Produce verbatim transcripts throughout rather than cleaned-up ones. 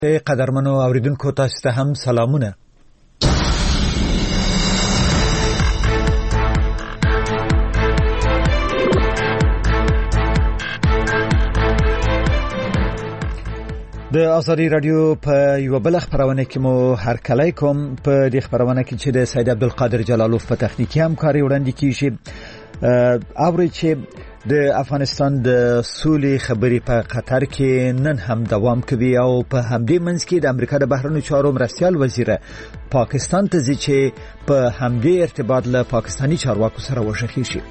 قدرمنو اوریدونکو تاسو ته هم سلامونه. د آزادی رادیو په یو بل خبرونه کې مو هر کله کوم په دې خبرونه کې چې د سید عبدالقادر جلالوف په تخنیکی همکاري وړاندې کیږي اوري چې د افغانستان د سولې خبرې په قطر کې نن هم دوام کوي او په همدې منځ کې د امریکا د بهرنیو چارو مرستیال وزیر پاکستان ته ځي چې په همدې ارتباط له پاکستانی چارواکو سره وشخي شي.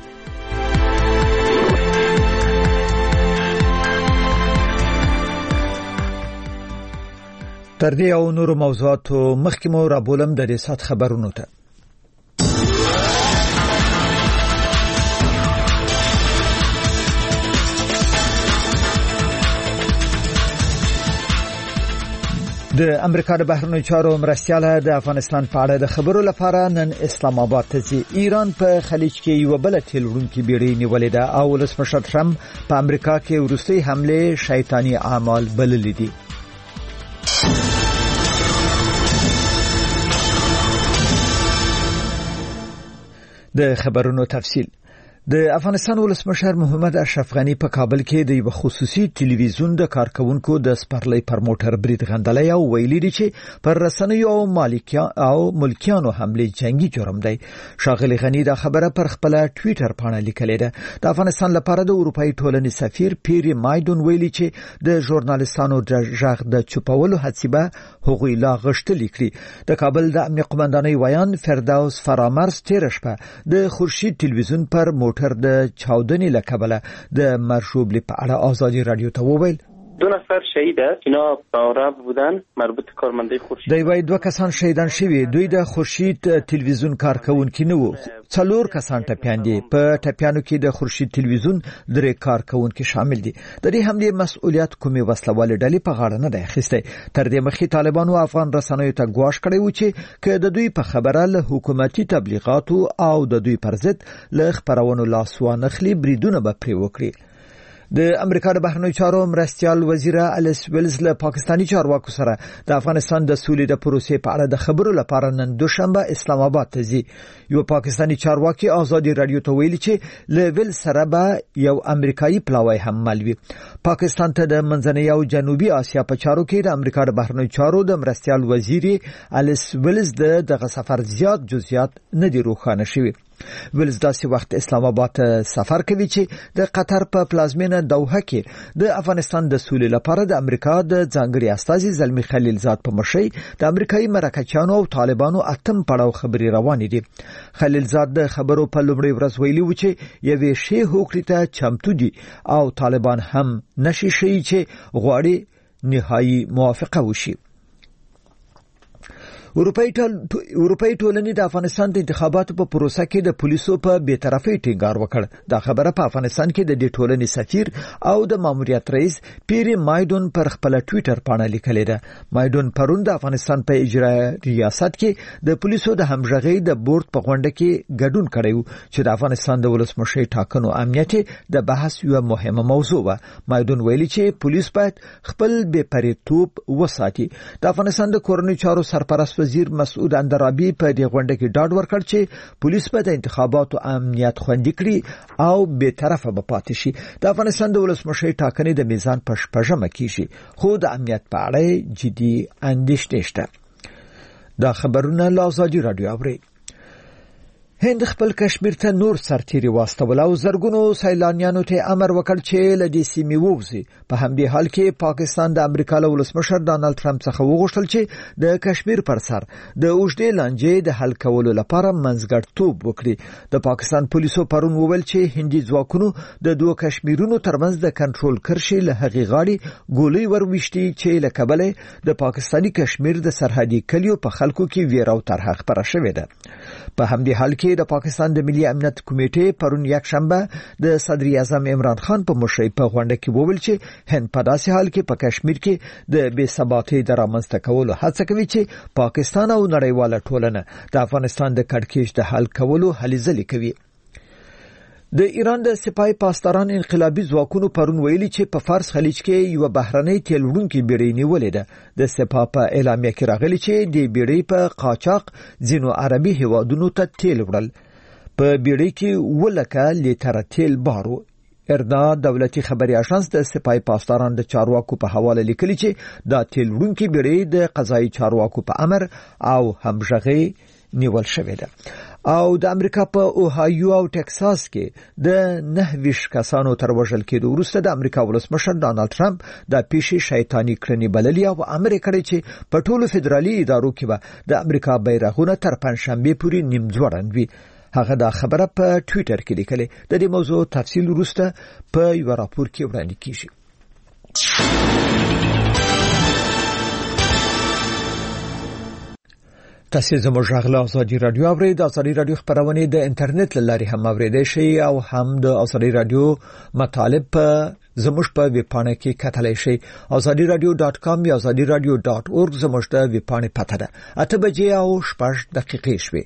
تر دې او نور موضوعاتو مخکې مو را بولم د دې سات خبرونو ته. د امریکا د بهرنیو چارو مرستیال د افغانستان په اړه د خبرو لپاره نن اسلام آباد ته ځي. ایران په خلیج کې یو بل تیل وړونکي بیړۍ نیولې ده او ولسمشر ټرمپ په امریکا کې وروستي حمله شیطانی اعمال بللې دي. د خبرونو تفصیل. د افغانستان ولسمشر محمد اشرف غنی په کابل کې د یو خصوصي ټلویزیون د کارکونکو د سپرلی پر موټر برید غندلې او ویلي دي چې پر رسنیو او مالکیان او ملکیانو حمله جنگي جرم دی. شاغلی غنی دا خبره پر خپل ټوئیټر باندې لیکلې ده. د افغانستان لپاره د اروپאי ټولنې سفیر پیری مایدون ویلي چې د ژورنالیستانو د ژغ د چوپولو هڅې به هغوی لا غشتلې کړي. د کابل د امنیت قومندانۍ ویان فردوس فرامرز تیر شپه د خورشید ټلویزیون پر موټر د چاودنې لکبله د مرشوبلی په اړه آزادی رادیو ته وویل دو نفر شهید است. اینا باورب بودن مربوط کارمندای خورشید. دی وای دوه کسان شهیدان شوی. دوی د خورشید تلویزیون کارکونکي نه وو. څلور کسان ټپیان دي. په ټپیانو کې د خورشید تلویزیون درې کارکونکي شامل دي. د دې حمله مسؤلیت کومې وسلواله ډلې په غاړه نه ده اخیسته. تر دې مخکې طالبانو افغان رسنیو ته ګواښ کړی و چې که د دوی په خبره له حکومتي تبلیغاتو او د دوی پر ضد له خبرونو لاس وانخلي بریدونه به پرې وکړي. د امریکا د بهرنیو چارو مرستیال وزیر الیس ویلز له پاکستانی چارواکو سره د افغانستان د سولې د پروسې په اړه د خبرو لپاره نن دوشنبه اسلام آباد ته ځي. یو پاکستانی چارواکي آزادی رادیو ته ویلي چې له ویل سره به یو امریکایي پلاوی هم ملوي. پاکستان ته د منځنۍ او جنوبي اسیا په چارو کې د امریکا د بهرنیو چارو د مرستیال وزیر الیس ویلز دغه سفر زیات جزئیات نه دي روښانه شوي. ویلز داسې وخت اسلام آباد ته سفر کوي چې د قطر په پلازمینه دوحه کې د افغانستان د سولې لپاره د امریکا د ځانګړي استازي زلمی خلیلزاد په مشرۍ د امریکایي مرکچیانو او طالبانو اتم پړاو خبري روانې دي. خلیلزاد د خبرو په لومړۍ ورځ ویلي و چې یوې شی هوکړې ته چمتو دي او طالبان هم نشي شي چې غواړي نهایی موافقه وشي. اروپאי اروپאי ټولنې د افغانستان د انتخاباتو په پروسه کې د پولیسو په بی‌طرفۍ ټینګار وکړ. دا خبره په افغانستان کې د دې ټولنې سفیر او د ماموریت رئیس پیری مایدون پر خپل ټوئیټر باندې لیکلې ده. مایدون پرون د افغانستان په اجرا ریاست کې د پولیسو د همغږۍ د بورډ په غونډه کې ګډون کړی چې د افغانستان د ولسمشر ټاکنو امنیت د بحث یو مهمه موضوع و. مایدون ویلي چې پولیس باید خپل بې پرېتوب وساتي. د افغانستان د کورنیو چارو سرپرست وزیر مسعود اندرابی په دې غونډه کې ډاډ ورکړ چې پولیس به د انتخاباتو امنیت خوندي کړي او به طرفه به پاتې شي. د افغانستان د ولسمشر ټاکنې د میزان په شپږمه کې شي خو د امنیت په اړه جدي اندېښنې شته. دا خبرونه له آزادی رادیو اوري. هند خپل کشمیر ته نور سرتیري واستول او زرګونو سیلانیانو ته امر وکړ چې له دې سیمې ووځي. په همدې حال کې پاکستان د امریکا له ولسمشر ډانلډ ټرمپ څخه وغوښتل چې د کشمیر پر سر د اوږدې لانجې د حل کولو لپاره منځګړیتوب وکړي. د پاکستان پولیسو پرون وویل چې هندي ځواکونو د دوه کشمیرونو ترمنځ د کنټرول کرښې له هغې غاړې ګولۍ ورويشتي چې له کبله د پاکستانی کشمیر د سرحدي کلیو په خلکو کې ویره او طرحه خبره شوې ده. په همدې حال کې د پاکستان د ملي امنیت کمیټې پرون یک شنبه د صدر اعظم عمران خان په مشرۍ په غونډه کې وویل چې هند په داسې حال کې په کشمیر کې د بې ثباتۍ د رامنځته کولو هڅه کوي چې پاکستان او نړیواله ټولنه د افغانستان د کړکېچ د حل کولو هلې ځلې کوي. د ایران د سپای پاسداران انقلابي ځواکونو پرون ویلي چې په فارس خلیج کې یو بهرنۍ تیل وړونکې بیړۍ نیولې ده. د سپا په اعلامیه کې راغلي چې د بیړۍ په قاچاق ځینو عربي هیوادونو ته تیل وړل. په بیړۍ کې ولکه لیټره تیل بارو. ارنا دولتي خبري اژانس د سپای پاسداران د چارواکو په حواله لیکلي چې دا تیل وړونکې بیړۍ د قضایي چارواکو په امر او همغږي نیول شوې ده. او د امریکا په اوهایو او ټکساس کې د نه ویش کسانو تر وژل کېدو وروسته د امریکا ولسمشر ډانلډ ټرمپ د پیښې شیطانی کړنې بللې او امر کړی چې په ټولو فدرالي ادارو کې به د امریکا بیرغونه تر پنځشنبه پورې نیمځوړند وي. هغه دا خبره په ټوئیټر کې لیکلې. د دې موضوع تفصیل وروسته په یو راپور کې وړاندې کیږي. تاسو زموږ غږ له ازادي رادیو اورئ. د ازادي رادیو خبرونه د انټرنیټ له لارې هم اوریدئ شئ او هم د ازادي رادیو مطالب په زموږ په ویب پاڼه کې کتلای شئ. ازادي رادیو ډاټ کام یا ازادي رادیو ډاټ اورګ زموږ د ویب پاڼې پته ده. اته بجې او شپږ دقیقې شوې.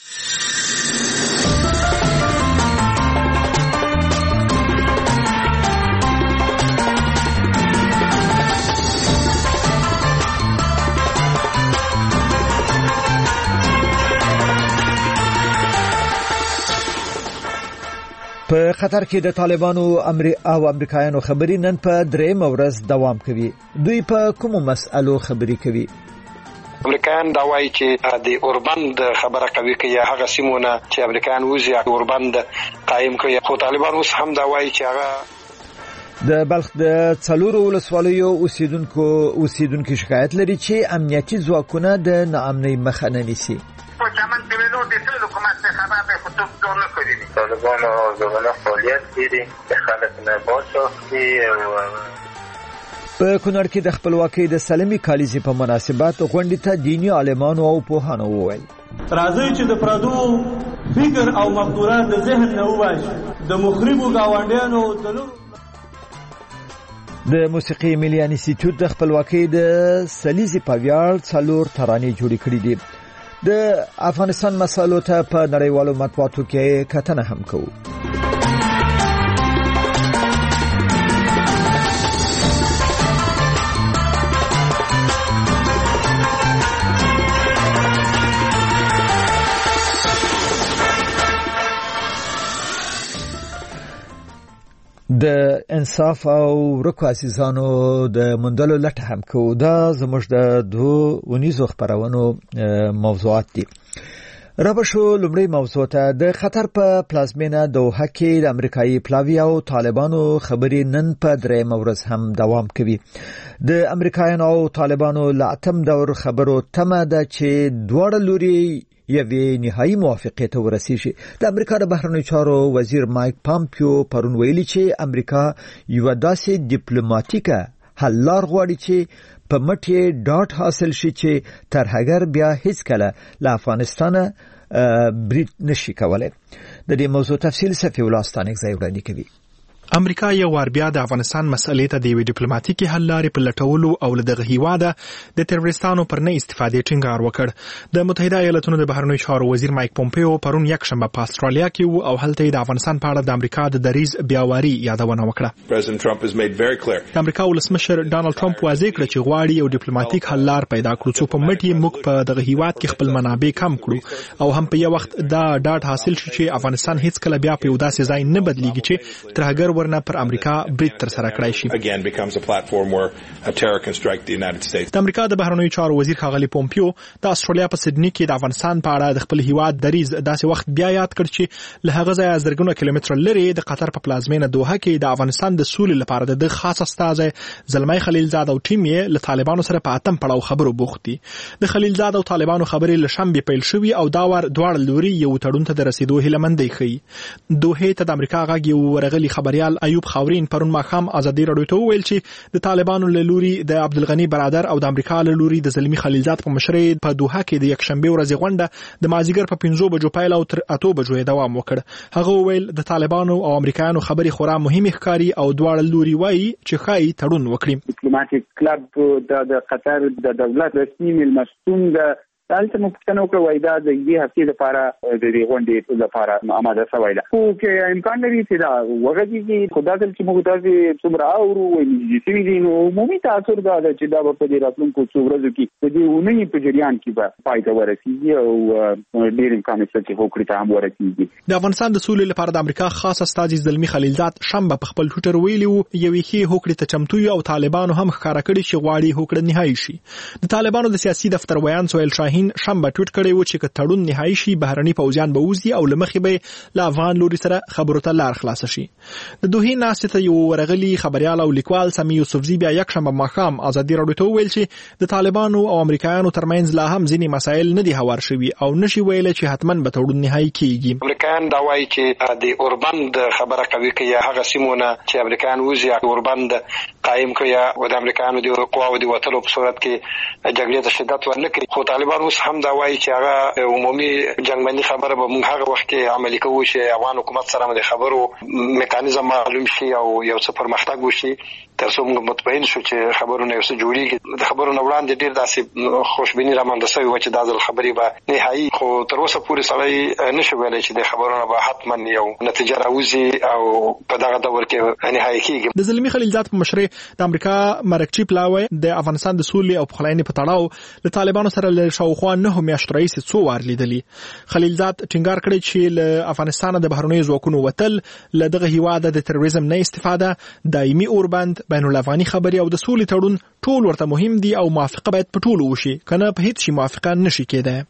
په قطر کې د طالبانو امر او امریکایانو خبري نن په درېم ورځ دوام کوي. دوی په کومو مسألو خبري کوي؟ امریکایان دا وایي چې د اوربند خبره کوي چې هغه سیمونه چې امریکایان وزي اوربند قائم کوي. خو طالبان اوس هم دا وایي چې هغه د بلخ د څلورو ولسوالیو اوسیدونکو اوسیدونکو شکایت لري چې امنیتي ځواکونه د ناامنۍ مخه نه نیسي. په چمن کې له دې ټول حکومت څخه به خطوب جوړ نه کړی. طالبان او ځوانان فعالیت کوي چې خلک نه باشي. په کونړ کې د خپلواکۍ د سلمي کالیزې په مناسبت غونډې ته دیني عالمانو او پوهانو وویل راځي چې د پردو فکر او مقدورات د ذهن نه وباسي. د مخربو گاونډیانو د د موسیقي ملي انسټیټیوټ د خپلواکۍ د سلیزې په ویاړ څلور ترانې جوړې کړې دي. د افغانستان مسالو ته په نړیوالو مطبوعاتو کې کتنه هم کوو. د انصاف او ورکو عزیزانو د مندلو لټه هم کوو. دا زموږ د دوه ونیزو خبرونو موضوعات دي. رابشو لومړی موضوع ته د خطر په پلازمینه دوحه کې د امریکایي پلاوی او طالبانو خبرې نن په درېم ورځ هم دوام کوي. د امریکایانو او طالبانو لاتم دور خبرو تمه ده چې دواړه لوري یوې نهایی موافقې ته ورسیږي. د امریکا د بهرنیو چارو وزیر مایک پامپیو پرون ویلي چې امریکا یو داسې ډیپلوماټیکه حل لار غواړي چې په مټې ډاټ حاصل شي چې تر هغه بیا هیڅ کله له افغانستان برید نشي کولای. د دې موضوع تفصیل صفی ولاستانک ځای وړاندې کوي. امریکا یو وار بیا د افغانستان مسلې ته د یوې ډیپلوماټیکي حل لارې په لټولو او له دغه هیواده د تروریستانو پر نه استفادې ټینګار وکړ. د متحده ایالاتونو د بهرنیو چارو وزیر مایک پومپیو پرون یکشنبه په استرالیا کې وو او هلته د افغانستان په اړه د امریکا د دریځ بیاواري یادونه وکړه. د امریکا ولسمشر ډانلډ ټرمپ واضح کړ چې غواړي یو ډیپلوماټیک حل لار پیدا کړو چې په مټ یې موږ په دغه هیواد کې خپل منابع کم کړو او هم په یو وخت دا ډاټ حاصل شي چې افغانستان هیڅ کله بیا په یو داسې ځای نه بدلیږي چې تر هغه ورنه پر امریکا برید تر سره کړای شي. د امریکا د بهرنیو چارو وزیر ښاغلی پومپیو د استرالیا په سیدنی کې د افغانستان په اړه د خپل هیواد دریځ داسې وخت بیا یاد کړ چې له هغه ځایه زرګونه کیلومتره لرې د قطر په پلازمینه دوحه کې د افغانستان د سولې لپاره د خاص استازی زلمی خلیلزاد او ټیم یې له طالبانو سره په اتم پړاو خبرو بوخت دي. د خلیلزاد او طالبانو خبرې له شنبې پیل شوې او دا ور دواړه لوري یو تړون ته د رسیدو هیله مندي ښیي. دوحه ته د امریکا غږ یو ورغلي خبريال ایوب خاورین پرون ماښام ازادي رادیو ته ویل چې د طالبانو له لوري د عبدالغنی برادر او د امریکا له لوري د زلمی خلیلزاد په مشرۍ په دوحه کې د یکشنبه ورځې غونډه د مازیګر په پنځو بجو پیل او تر اتو بجو دوام وکړ. هغه ویل د طالبانو او امریکایانو خبرې خورا مهمه ښکاري او دواړه لوري وایي چې خای تړون وکړي. ډیپلوماټیک کلب د قطر د دولت رسمي ملمستون د دلته مو پښتنو کې وای دا د دې هفتې لپاره د دې غونډې لپاره آماده شوی ده خو کې امکان لري چې دا وګړي خدای دې چې موږ تاسو څومره اورو وایي چې دې نو عمومي تاثیر دا چې دا په دې راتلونکو څو ورځو کې د دې ونې په جریان کې به پای ته ورسیږي او ډېر امکان شته چې هوکړې ته هم ورسیږي. د افغانستان د سولې لپاره د امریکا خاص استازي زلمی خلیلزاد شنبه په خپل ټوئیټر ویلي وو یوې کې هوکړې ته چمتو او طالبانو هم ښکارا کړی چې غواړي هوکړه نهایی شي. د طالبانو د سیاسي دفتر ویان سویل شاهین شنبه ټویټ کړی و چې کتړون نهایی شي بهرني پوځیان به وزي او لمخې به لا افغان لوري سره خبرو ته لار خلاص شي. د دوه ناسته یو ورغلي خبريال او لیکوال سمي یوسفزي بیا یک شنبه ماښام ازادي راډیو ته ویل چې د طالبانو او امریکایانو ترمنځ لا هم ځینې مسایل نه دي هوار شوي او نشي ویل چې حتماً به تړون نهایی کیږي. امریکایان دا وایي چې د اوربند خبره کوي چې هغه سیمونه چې امریکایان وزي اوربند قائم کړي او د امریکایانو د قواو د وټلو په صورت کې جګړې ته شدت ورنکړي. خو طالبان اوس هم دا وایي چې هغه عمومي جنگبندي خبره به موږ هغه وخت کې عملي کوو چې افغان حکومت سره د خبرو میکانیزم معلوم شي او یو څه پرمختګ وشي تر څو موږ مطمئن شو چې خبرونه یو څه جوړیږي. د خبرونو وړاندې ډیر داسې خوشبیني رامنځته شوی و چې دا ځل خبرې به نهایی خو تر اوسه پورې سړی نشي ویلی چې د خبرونو به حتما یو نتیجه راوځي او په دغه دور کې نهایی کیږي. د زلمی خلیلزاد په مشرۍ د امریکا مرکچی پلاوی د افغانستان د سولې او پخلاینې په تړاو له طالبانو سره له شاوخوا نه میاشتې راهیسې څو وار لیدلي. خلیلزاد ټینګار کړی چې له افغانستان د بهرنیو ځواکونو وتل له دغه هیواد د تروریزم نه استفاده دایمي اوربند بین الافغاني خبري او د سولې تړون ټول ورته مهم دي او موافقه باید په ټولو وشي کنه په هیڅ شي موافقه نشي کېدای.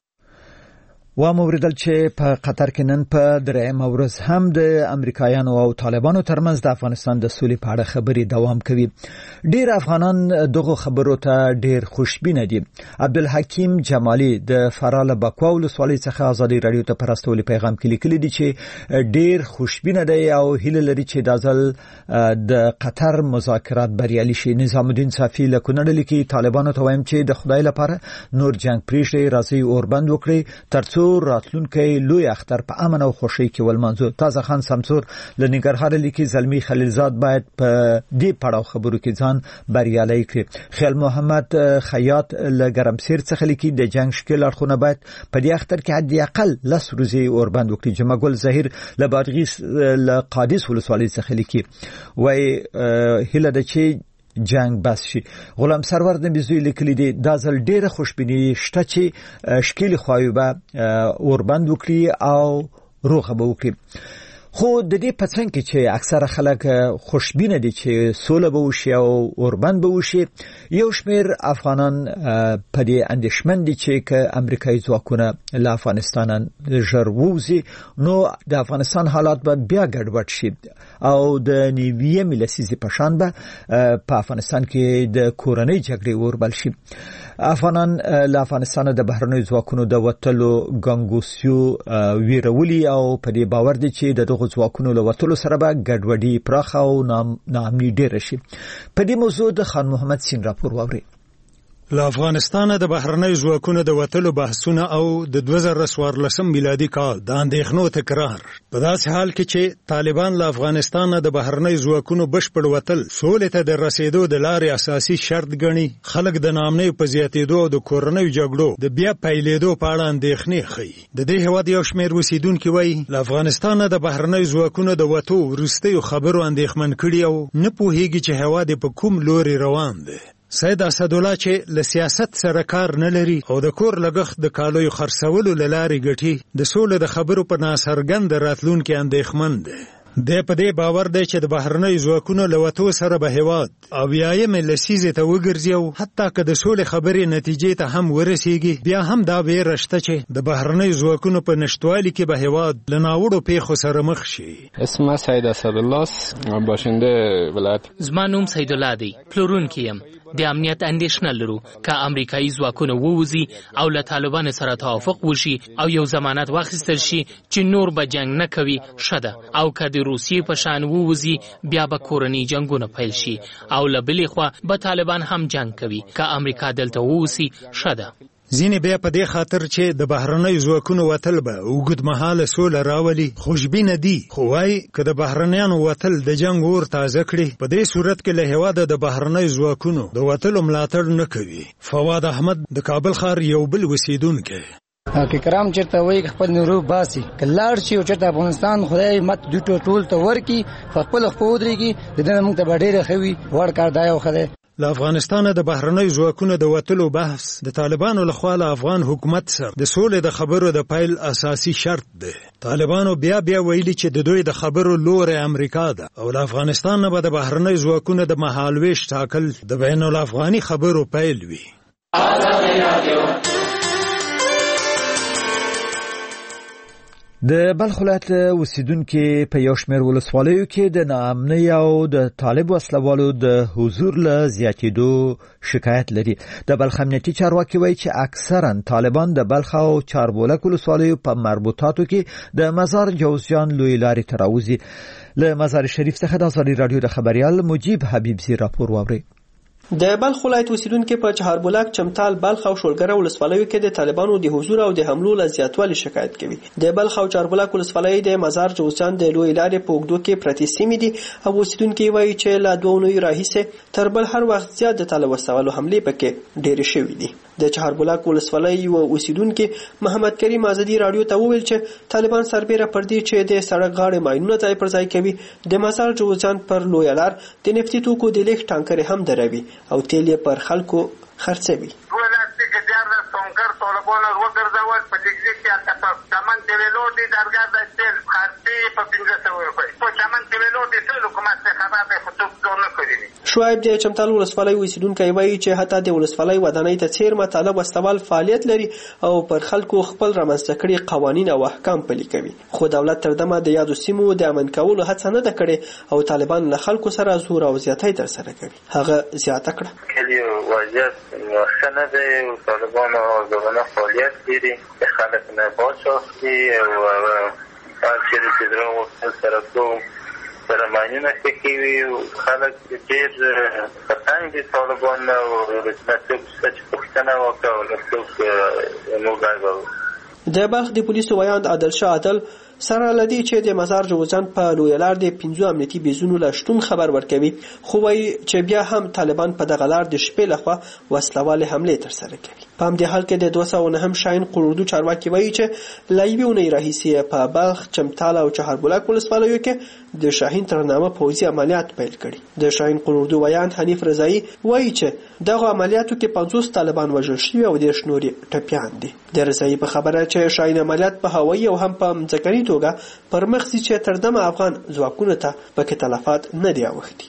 و موریدل چې په قطر کې نن په درېیم ورځ هم د امریکایانو او طالبانو ترمنځ د افغانستان د سولې په اړه خبرې دوام کوي. ډیر افغانان دغه خبرو ته ډیر خوشبینه دي. عبدالحکیم جمالی د فراه بکوا ولسوالۍ څخه ازادي رادیو ته پر استولي پیغام کې لیکلي دي چې ډیر خوشبینه دي او هیله لري چې د ځل د قطر مذاکرات بریالي شي. نظام الدین صافی له کونړ لیکي طالبانو ته وایم چې د خدای لپاره نور جنگ پریږدي راځي اوربند وکړي ترڅو راتلونکي لوی اختر په امن او خوشي کې ولمنځو. تازه خان سمسور له ننګرهار لیکي زلمی خلیلزاد باید په دې پړاو خبرو کې ځان بریالي کړي. خیال محمد خیاط له ګرمسیر څخه لیکي د جنگ شکل اړخونه باید په دې اختر کې حد اقل لس ورځې اوربند وکړي. جمعګل ظهیر له بادغیس له قادس ولسوالۍ څخه لیکي وای هله د چې جنگ بس شي. غلام سرور د بيزوی لیکلي دي دا ځل ډیره خوشبینی شته چې شکل خوایوبه اوربند وکړي او روغه به وکړي. خو د دې پڅنګ کې چې اکثره خلک خوشبینه دي چې سوله به وشي او اوربند به وشي یو شمیر افغانان په دې اندیشمن دي چې ک امریکایي ځواکونه له افغانستان ژر ووزي نو د افغانستان حالات به بیا ګډوډ شي او د نیویه لسیزې په شان به په افغانستان کې د کورنۍ جګړې وربل شي. افغانان له افغانستان د بهرنیو ځواکونو د وټلو ګنګوسیو ویرولي او په دې باور دي چې د دغه ځواکونو له وټلو سره به ګډوډي پراخه او ناامني ډېره شي. په دې موضوع د خان محمد سین راپور واوري. له افغانستان د بهرنیو ځواکونو د وټلو بحثونه او د دوه زره څوارلسم میلادي کال د اندېښنو تکرار په داسې حال کې چې طالبان له افغانستان د بهرنیو ځواکونو بشپړ وټل سولې ته د رسیدو د لارې اساسي شرط ګڼي. خلک د ناامنۍ په زیاتېدو او د کورنیو جګړو د بیا پیلېدو په اړه اندېښنې ښیي. د دې هېواد یو شمېر اوسېدونکي وایي له افغانستان د بهرنیو ځواکونو د وتو وروستیو خبرو اندېښمن کړي او نه پوهېږي چې هېواد یې په کوم لوري روان دی. سید اسدالله چې له سیاست سره کار نه لري او د کور لګښت د کالویو خرڅولو له لارې ګټي د سولې د خبرو په ناڅرګند راتلونکي اندېښمن دی. د په دې باور دی چې د بهرنیو ځواکونو له وتو سره به هېواد اویایمې لسیزې ته وګرځي او حتی که د سولې خبرې نتیجې ته هم ورسیږي بیا هم دا ویره شته چې د بهرنیو ځواکونو په نشتوالي کې به هېواد له ناوړو پیښو سره مخ شي. اسمه سید اسدالله باشنده ولایت. زما نوم سیدالله دی پلورونکی یم. د امنیت اندیشنه لرو که امریکایي ځواکونه ووزي او له طالبان سره توافق وشي او یو ضمانت واخیستل شي چې نور به جنگ نه کوي شده او که د روسیې په شان ووزي بیا به کورني جنگونه پیل شي او له بلې خوا به طالبان هم جنگ کوي که امریکا دلته ووسي شده. ځینې بیا په دې خاطر چې د بهرنۍ ځواکونو وتل به اوږدمهاله سوله راولي خوشبینه دي، خو وایي که د بهرنیانو وتل د جنګ اور تازه کړي، په دې صورت کې له هېواده د بهرنۍ ځواکونو د وتلو ملاتړ نه کوي. فواد احمد د کابل ښار یو بل اوسیدونکی. که کرام چرته وای خپل نورو باسي کلاړ شي او چرته افغانستان خدای مت دوی ټول ته ورکی خپل خپودريږي د دې موږ ته ډېر خوي ور کار دی او خدای. له افغانستانه د بهرنۍ ځواکونو د وتلو بحث د طالبانو لخوا له افغان حکومت سره د سولې د خبرو د پیل اساسي شرط دی. طالبانو بیا بیا ویلي چې د دوی د خبرو لوري امریکا ده او له افغانستان نه به د بهرنۍ ځواکونو د مهالويش ټاکل د بین الافغاني خبرو پیل وي. د بلخ ولایت اوسیدونکو په یو شمېر ولسوالیو کې د ناامنۍ او د طالب وسلوالو د حضور له زیاتېدو شکایت لري. د بلخ امنیتي چارواکي وایي چې اکثرا طالبان د بلخ او چاربولک ولسوالیو په مربوطاتو کې د مزار جوزجان لوی لارې ته راوځي. له مزار شریف څخه د ازادي راډیو د خبريال مجيب حبیبزي راپور واوري. د بلخ ولایت اوسیدونکو په چهاربولک، چمتال، بلخ او شولګره ولسوالیو کې د طالبانو د حضور او د حملو له زیاتوالي شکایت کوي. د بلخ او چهاربولک ولسوالۍ د مزار جوزجان د لوی لارې په اوږدو کې پرتې سیمې دي او اوسیدونکو وایي چې له دوه اونیو راهیسې تر بل هر وخت زیات د طالب وسوالو حملې پکې ډېرې شوې دي. د چهاربولک ولسوالۍ او اوسیدونکو محمد کریم ازادي رادیو ته وویل چې طالبان سربېره پر دې چې د سړک غاړې ماینونه ځای پر ځای کوي، د مزار جوزجان پر لوی لار د نفتي توکو د لیږد ټانکرې هم دروي او تیل یې پر خلکو خرڅوي. شعیب د چمتال ولسوالۍ اوسیدونکی وایي چې حتی د ولسوالۍ ودانۍ ته څیرمه طالب وسوال فعالیت لري او پر خلکو خپل رامنځته کړي قوانین او احکام پلي کوي، خو دولت تر دمه د یادو سیمو د امن کولو هڅه نه ده کړې او طالبان له خلکو سره زور او زیاتی ترسره کوي. هغه زیاته کړه کلی وضعیت ښه نه دی او طالبانو ځوانه فعالیت لري، خلک نه باچاخي او هر چیرې چې زړه غوښتل سره کوم سره ماینونه کوي او خلک ډېر پتنګ دي طالبان او رسمت څه چې پوښتنه وکړه او څوک موږ راغلو. د بلخ د پولیسو ویاند عادل شاه عادل سره لدی چې د مزار جوزجان په لوی لار د پنځو امنیتي بیزونو له شتون خبر ورکوي، خو وایي چې بیا هم طالبان په دغه لار د شپې لخوا وسلوالې حملې ترسره کوي. په همدې حال کې د دوه سوه نهم شاهین قروردو چارواکي وایي چې له یوې اونۍ راهیسې په بلخ، چمتال او چهاربولک ولسوالیو کې د شاهین تر نامه پوځي عملیات پیل کړي. د شاهین قروردو ویاند حنیف رضایی وایي چې دغه عملیاتو کې پنځوس طالبان وژل شوي او دېرش نورې ټپیان دي. د رضایی په خبره چې شاهین عملیات په هوایي او هم په مځکني توګه پر مخ ځي چې تر دمه افغان ځواکونو ته پکې تلفات نه دی اوښتي.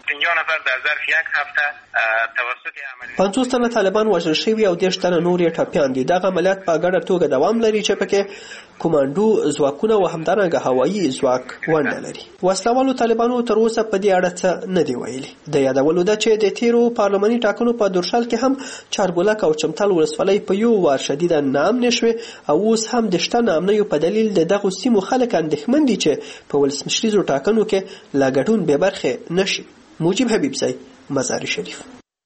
پنځوس تنه طالبان وژل شوي او دېرش تنه نور یې ټپیان دي. دغه عملیات په ګډه توګه دوام لري چې پکې کومانډو ځواکونه او همدارنګه هوایي ځواک ونډه لري. وسلوالو طالبانو تر اوسه په دې اړه څه نه دی ویلي. د یادولو ده چې د تیرو پارلماني ټاکنو په دورشال کې هم چهاربولک او چمتال ولسوالۍ په یو وار شدیده ناامنې شوې او اوس هم د شته ناامنیو په دلیل د دغو سیمو خلک اندېښمن دي چې په ولسمشریزو ټاکنو کې له ګډون بې برخې نشي. موجب حبیبزی، مزار شریف.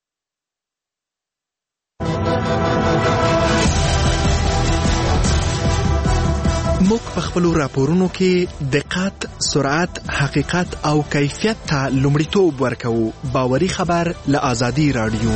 موږ په خپلو راپورونو کې دقت، سرعت، حقیقت او کیفیت ته لومړیتوب ورکوو. باوري خبر له ازادي راډیو.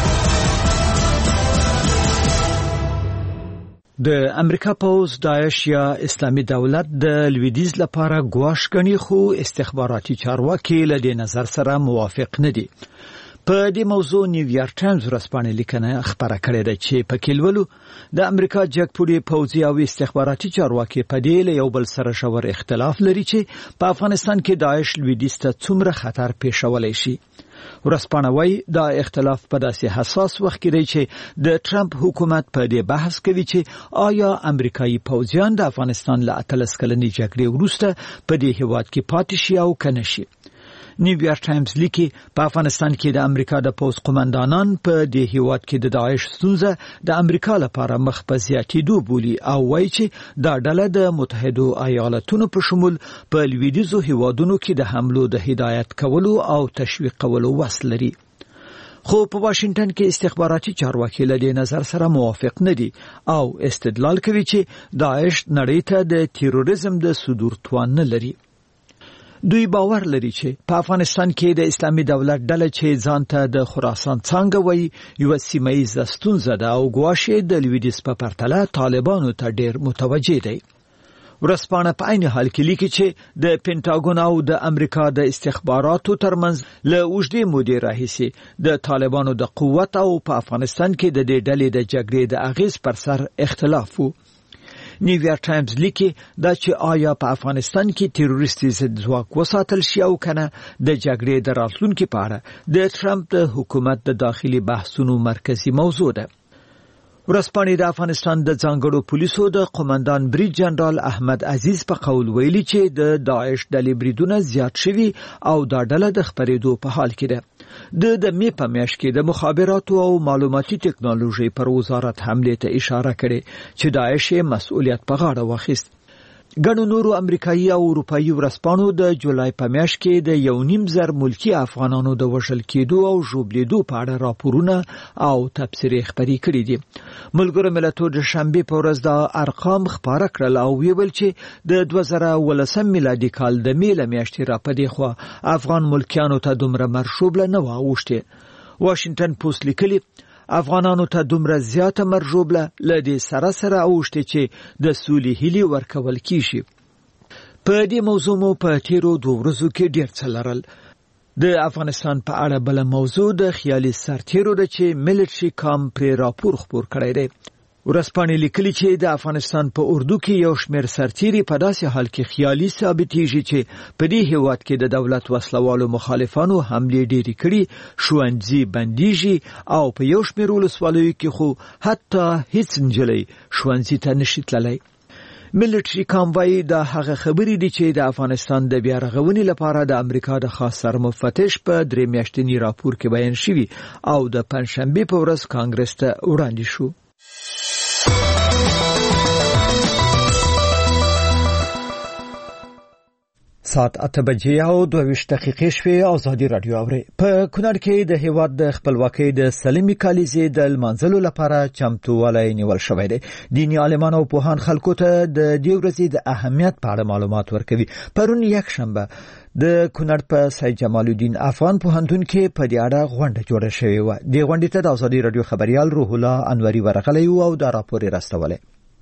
د امریکا پوز داعش یا اسلامي دولت د لویدیز لپاره ګواښ ګڼي، خو استخباراتي چارواکي له دې نظر سره موافق نه دي. په دې موضوع نیویارک ټایمز ورځپاڼه لیکنه خبره کړې ده چې په کلولو د امریکا جګپوړي پوځي او استخباراتي چارواکي په دې له یو بل سره شاور اختلاف لري چې په افغانستان کې داعش لویدیز ته څومره خطر پیښولای شي. ورځپاڼه وايي دا اختلاف په داسې حساس وخت کې دی چې د ټرمپ حکومت په دې بحث کوي چې آیا امریکایي پوځیان د افغانستان له اتلس کلنې جګړې وروسته په دې هیواد کې پاتې شي او کنه شي. نیویارک ټایمز لیکي په افغانستان کې د امریکا د پوځ قومندانان په دې هیواد کې د داعش ستونزه د امریکا لپاره مخ په زیاتېدو بولي او وایي چې دا ډله د متحدو ایالاتونو په شمول په لویدیځو هیوادونو کې د حملو د هدایت کولو او تشویق کولو وس لري. خو په واشنگټن کې استخباراتي چارواکي له دې نظر سره موافق نه دي او استدلال کوي چې داعش نړۍ ته د تیروریزم د صدور توان نه لري. دوی باور لري چې په افغانستان کې د اسلامي دولت ډله چې ځان ته د خراسان څنګه وایي یو سیمایي ستونزه ده او ګواښ د لویدیځ په پرتله طالبانو ته ډیر متوجه دی. ورسپانه په عین حال کې لیکي چې د پینټاګون او د امریکا د استخباراتو ترمنځ له اوږدې مودې راهیسې د طالبانو د قوت او په افغانستان کې د دې ډلې د جګړې د اغیز پر سر اختلاف وو. نیویارک ټایمز لیکي دا چې آیا په افغانستان کې تروریستي ضد ځواک وساتل شي او کنه د جګړې د راتلونکي په اړه د ټرمپ د حکومت د داخلي بحثونو مرکزی موضوع ده. ورسپانې د افغانستان د ځانګړو پولیسو د قومندان بریج جنرال احمد عزیز په قول ویلي چې د داعش ډلې بریدونه زیات شوي او دا ډله د خپرېدو په حال کې ده. د د می په میاشت کې د مخابراتو او معلوماتي ټکنالوژي پر وزارت حمله ته اشاره کړې چې داعش مسؤلیت په غاړه واخیست. ګڼو نورو امریکایي او اروپایي ورسپانو د جولای په میاشت کې د یو نیم زر ملکی افغانانو د وژل کېدو او ژوبلیدو په اړه راپورونه او تبصرې خپرې کړې دي. ملګرو ملتونو د شنبې په ورځ د ارقام خپاره کړل او ویل چې د دوه زره ولسم میلادي کال د می له میاشتې را پدې خو افغان ملکیانو ته دومره مرشوبله نه واوښتې. واشنگټن پوسټ لیکلي افغانانو ته دومره زیاته مرجوبله لدې سره سره اوښتې چې د سولې هیلې ورکول کیږي. په دې موضوع مو په تیرو دوه ورځو کې ډیر څه لرل. د افغانستان په اړه بل موضوع د خیالي سرتیرو ده چې ملټري کام پر راپور خپور کړی دی. ورسپانې لیکلي چې د افغانستان په اردو کې یو شمېر سرتیري په داسې حال کې خیالي ثابتېږي چې په دې هیواد کې د دولت وسلوالو مخالفانو حملې ډېرې کړي، ښوونځي بندیږي او په یو شمېر ولسوالیو کې خو حتی هیڅ نجلۍ ښوونځي ته نشي تللی. ملټري کام وایي دا هغه خبرې دي چې د افغانستان د بیا رغونې لپاره د امریکا د خاص سرمفتش په درې میاشتني راپور کې بیان شوي او د پنځشنبې په ورځ کانګرس ته وړاندې شو. ساعت اته بجې او دوه ویشت دقیقې شوې. ازادي رادیو اوري. په کونړ کې د هیواد د خپلواکۍ د سلمي کالیزې د لمانځلو لپاره چمتووالی نیول شوی دی. دیني عالمان او پوهان خلکو ته د دې ورځې د اهمیت په اړه معلومات ورکوي. پرون یک شنبه د کونړ په سید جمال الدین افغان پوهنتون کې په دې اړه غونډه جوړه شوې و. د غونډې ته د ازادي رادیو خبريال روح الله انوري ورغلی او دا راپور راستولی.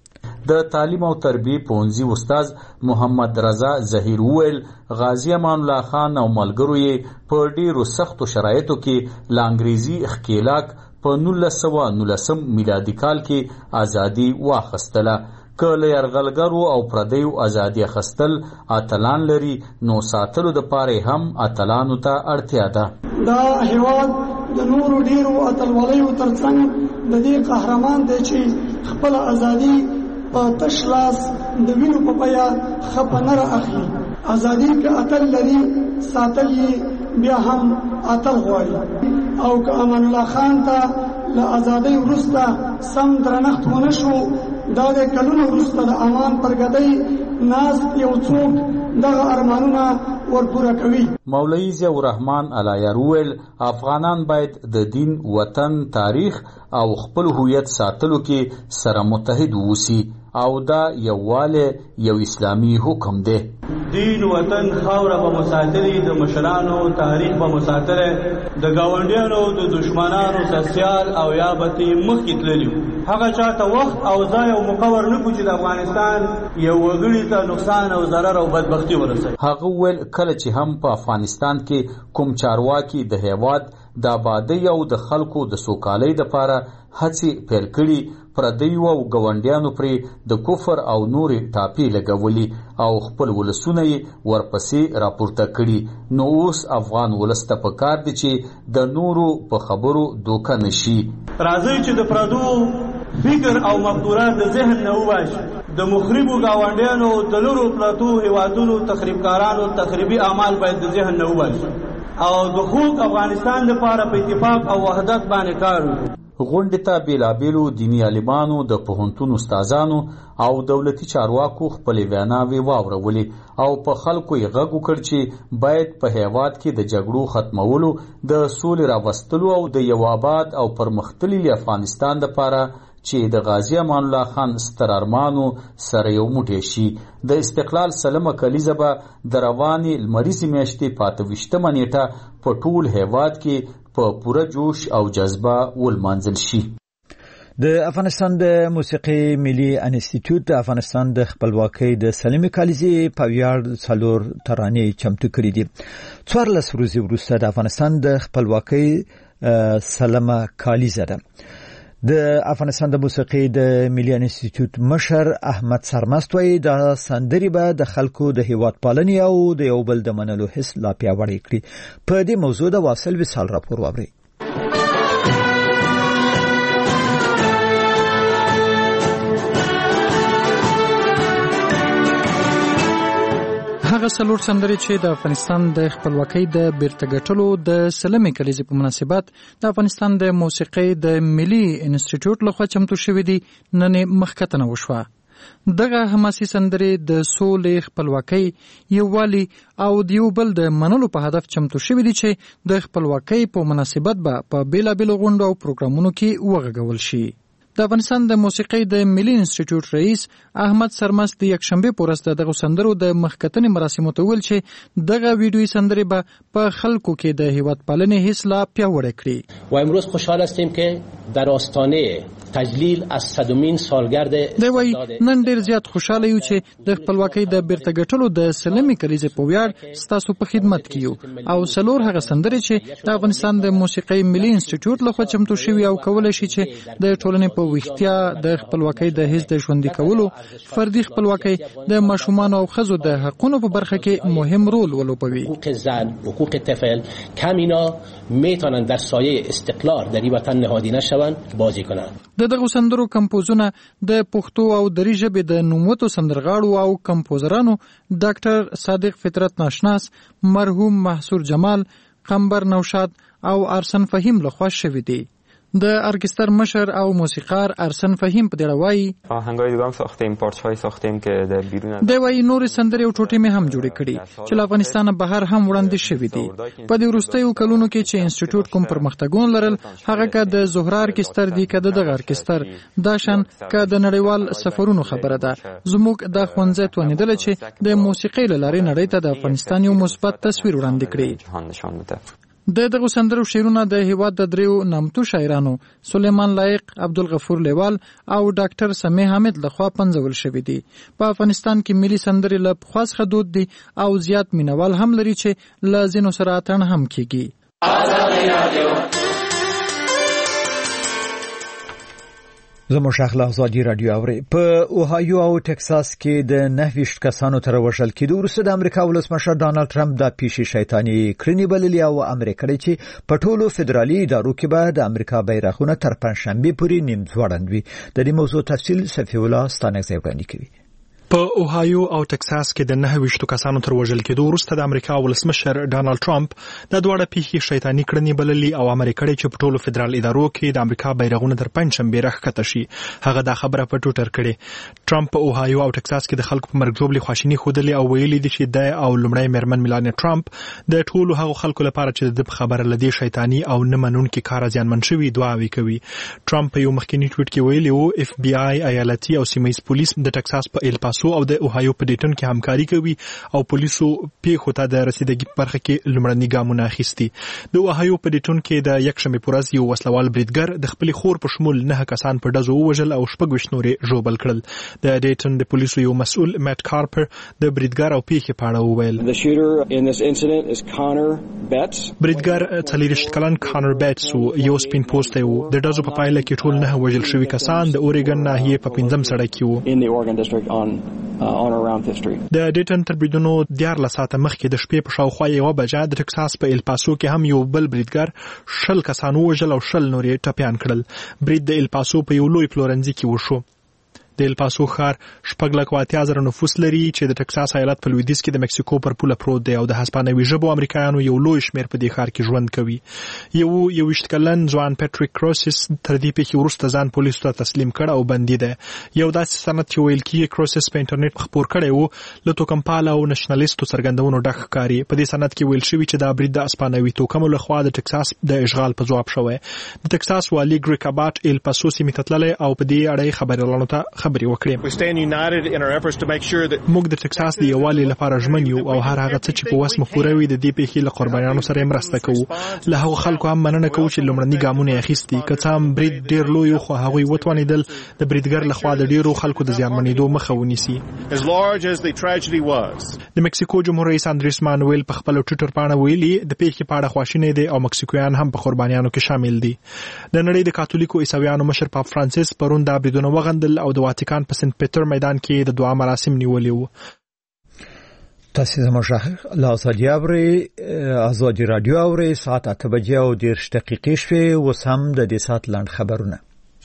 د تعلیم او تربیه پونځي استاد محمد رضا ظهیر ویل غازی امان الله خان او ملګرو یې په ډیرو سختو شرایطو کې ل انګریزي اختلاق په نولس سوه نولسم میلادي کال کې ازادي واخیستله. کله يرغلګرو او پردیو ازادي اخیستل اتلان لري نو ساتلو د پاره هم اتلانو ته اړتیا ده. دا هیواد د نورو ډیرو اتلوالو ترڅنګ د دې قهرمان دی چې خپل ازادي په تشلاس د وینو په بیا خپنره اخلي. ازادي که اتل لري ساتل بیا هم اتل غواړي او که امان الله خان ته له ازادۍ وروسته سم درنښت ونه شو دا د کلونو وروسته د امان پر ګدۍ ناست یو څوک دغه ارمانونه ورپوره کوي. مولوي ضیاء الرحمن علایرویل افغانان باید د دین، وطن، تاریخ او خپل هویت ساتلو کې سره متحد ووسی او دا یووالی یو اسلامی حکم دی. دین، وطن، خاوره به مساتري، د مشرانو تاریخ به مساتره، د گاونډیانو د دشمنانو سسیال او یا بتی مخکې تللی. هغه چاته وخت او ځای او مقور نه کوي چې د افغانستان یو وګړي ته نقصان او ضرر او بدبختی ورسوي. هغه ول کله چې هم په افغانستان کې کوم چارواکي د هیواد د آبادی او د خلکو د سوکالۍ لپاره هڅې پیل کړي پردیو او ګاونډیانو پرې د کفر او نورې ټاپې لګولي او خپل ولسونه یې ورپسې راپورته کړي. نو اوس افغان ولس ته پکار دي چې د نورو په خبرو دوکه نشي. راځي چې د پردو فکر او مقدورات د ذهن نه وباسي. د مخربو گاونډیانو د لورو پلاتو هیوادونو تخریبکارانو تخریبي اعمال باید د ذهن نه وباسي او د خوږ افغانستان لپاره په اتفاق او وحدت باندې کار وکړي. غونډې ته بیلابیلو دیني عالمانو، د پوهنتون استادانو او دولتي چارواکو خپلې ویناوې واورولې او په خلکو یې غږ وکړ چې باید په هیواد کې د جګړو ختمولو، د سولې راوستلو او د یو آباد او پرمختللي افغانستان لپاره چې د غازی امان الله خان ستر ارمانو سره یو موټی شي. د استقلال سلمه کلیزه به د روانې لمریزې میاشتې په اته ویشتمه نیټه په ټول هیواد کې په پوره جوش او جذبه ولمانځل شي. د افغانستان د موسیقي ملي انسټیټیوټ د افغانستان د خپلواکۍ د سلمې کلیزې په ویاړ څلور ترانې چمتو کړې دي. څوارلس ورځې وروسته د افغانستان د خپلواکۍ سلمه کلیزه ده. د افغانستان د موسیقي د ملي انسټیټیوټ مشر احمد سرمست وایي د سندرې به د خلکو د هیواد پالنې او د یو بل د منلو حس لا پیاوړی کړي. په دې موضوع د واصل وصال راپور واورئ. هغه څلور سندرې چې د افغانستان د خپلواکۍ د بیرته ګټلو د سلمې کلیزې په مناسبت د افغانستان د موسیقۍ د ملي انسټیټیوټ لخوا چمتو شوې دي نن مخکتنه وشوه. دغه حماسي سندرې د سولې، خپلواکۍ، یووالي او د یو بل د منلو په هدف چمتو شوې دي چې د خپلواکۍ په مناسبت به په بیلابیلو غونډو او پروګرامونو کې وغږول شي. د افغانستان د موسیقۍ د ملي انسټیټیوټ رئیس احمد سرمست د یکشنبه په ورځ دغه سندرو د مخکتنې مراسمو ته ویل چې دغه ویډیویي سندرې به په خلکو کې د هیواد پالنې حس لا پیاوړی کړي. و امروز خوشحال هستیم که در آستانه تجلیل از صدمین سالگرد دی وای نن ډیر زیات خوشاله یو چې د خپلواکۍ د بیرته ګټلو د سلمې کلیزې په ویاړ ستاسو په خدمت کې یو او څلور هغه سندرې چې د افغانستان د موسیقۍ ملي انسټیټیوټ لخوا چمتو شوي او کولای شي چې د ټولنې په ویښتیا د خپلواکۍ د حس د ژوندي کولو، فردي خپلواکۍ، د ماشومانو او ښځو د حقونو په برخه کې مهم رول ولوبوي. حقوق زن، حقوق طفل کمینا میتونن در سایه استقلال در این وطن نهادینه شوند بازی کنند. د دغه سندرو کمپوزونه د پښتو او دري ژبې د نوموتو سندرغاړو او کمپوزرانو ډاکټر صادق فطرت ناشناس، مرحوم محسور جمال، قمبر نوشاد او ارسن فهیم لخوا شوي دي. د ارکستر مشر او موسیقار ارسن فهیم په دې وایي آهنگای دیگه هم ساختیم، پارچه‌های ساختیم که در بیرون دی وایي نور سندرې او ټوټې مې هم جوړې کړې چې له افغانستانه بهر هم وړاندې شوي دي. په دې وروستیو کلونو کې چې انسټیټیوټ کوم پرمختګونه لرل، هغه که د زهره ارکستر دی که د دغه ارکستر دا شان که د نړیوال سفرونو خبره ده. زموږ د ښوونځی توانېدله چې د موسیقۍ له لارې نړۍ ته د افغانستان یو مثبت تصویر وړاندې کړي. د دغه سندرو شعرونه د هیواد د دریو نامتو شاعرانو سلیمان لایق، عبدالغفور لیوال او ډاکټر سمیع حامد لخوا پنځول شوي دي. په افغانستان کې ملي سندرې له پخوا څخه دود دي او زیات مینوال هم لري چې له ځینو سره اتڼ هم کیږي. زموږ شاخله ازادي رادیو اوري. په اوهایو او ټکساس کې د نهویشت کسانو تر وژل کېدو وروسته د امریکا ولسمشر ډانلډ ټرمپ د پیشي شیطاني کړنې بللې او امر کړی چې په ټولو فدرالي ادارو کې به د امریکا بیرغونه تر پنځشنبه پورې نیم ځوړند وي. د دې موضوع تفصیل صفی الله ستانک زیوګانی کوي. په اوهایو او ټکساس کې د نهه ویشتو کسانو تر وژل کېدو وروسته د امریکا ولسمشر ډانلډ ټرمپ د دواړه پیښې شیطاني کړنې بللې او امر کړی چې په ټولو فدرال ادارو کې د امریکا بیرغونه تر پنځشنبه راښکته شي. هغه دا خبره په ټویټر کړې. ټرمپ په اوهایو او ټکساس کې د خلکو په مرګ ژوبلې خواشیني ښودلې او ویلي دي چې د او لومړی میرمن میلانیا ټرمپ د ټولو هغو خلکو لپاره چې د خبره لدی شیطاني او نه منونکي کار زیانمن شوي دعاوې کوي. ټرمپ په یو مخکینی ټویټ کې ویلي وو اف بی آی، ایالتي او سیمه ییز پولیس د ټکساس په ایل پاسو او د اوهایو په ډیټن کې همکاري کوي او پولیسو پیښو ته د رسیدګۍ په برخه کې لومړني ګامونه اخیستي. د اوهایو په ډیټن کې د یکشنبه په ورځ یو وسلوال بریدګر د خپل خور په شمول نه کسان په ډزو ووژل او شپږ ویشت نورې ژوبل کړل. د ډیټن د پولیسو یو مسؤل میټ کارپر د بریدګر او پیښې په اړه وویل. بریدګر څلوېښت کلن کانر بیټس یو سپین پوستی و. د ډزو په پایله کې ټول نه وژل شوي کسان د اورېګن ناحیې په پنځم سړک کې وو. د ډیټن تر بریدونو دیارلس ساعته مخکې د شپې په شاوخوا یوه بجه د ټکساس په ایل پاسو کې هم یو بل بریدګر شل کسان ووژل او شل نور یې ټپیان کړل. برید د ایل پاسو په یو لوی پلورنځي کې وشو. د الپاسو ښار شپږ لک اتیا زره نفوس لري چې د ټکساس ایالت په لویدیځ کې د مکسیکو پر پوله پروت دی او د هسپانوي ژبو امریکایانو یو لوی شمېر په دې ښار کې ژوند کوي. یو یوویشت کلن ځوان پیټریک کروسس تر دې پیښې وروسته ځان پولیسو ته تسلیم کړ او بندي دی. یو داسې سند چې ویل کېږي کروسس په انټرنیټ خپور کړی و له توکمپاله او نشنلیستو څرګندونو ډک ښکاري. په دې سند کې ویل شوي چې دا برید د هسپانوي توکمو لخوا د ټکساس د اشغال په ځواب شوی. د ټکساس والي ګریک اباټ ال پاسو سیمې ته تللی او په دې اړه یې خبریالانو ته خبرې وکړې. موږ د ټکساس د یووالي لپاره ژمن یو او هر هغه څه چې په وس مفوره وي د دې پیښې له قربانیانو سره مرسته کوو. له هغو خلکو هم مننه کوو چې لومړني ګامونه یې اخیستي. که څه هم برید ډېر لوی و خو هغوی وتوانېدل د بریدګر لخوا د ډېرو خلکو د زیانمنېدو مخه ونیسي. د مکسیکو جمهور رئیس اندریس مانویل په خپل ټویټر پاڼه ویلي د پیښې په اړه خواشینی دی او مکسیکویان هم په قربانیانو کې شامل دي. د نړۍ د کاتولیکو عیسویانو مشر پاپ فرانسیس پرون دا بریدونه وغندل او د واتیکان په سنت پیټر میدان کې د دعا مراسم نیولي وو. تاسو زموږ له ازادي اوري ازادي رادیو اوري ساعت اته بجې او دېرش دقیقې شوې. اوس هم د دې ساعت لاند خبرونه.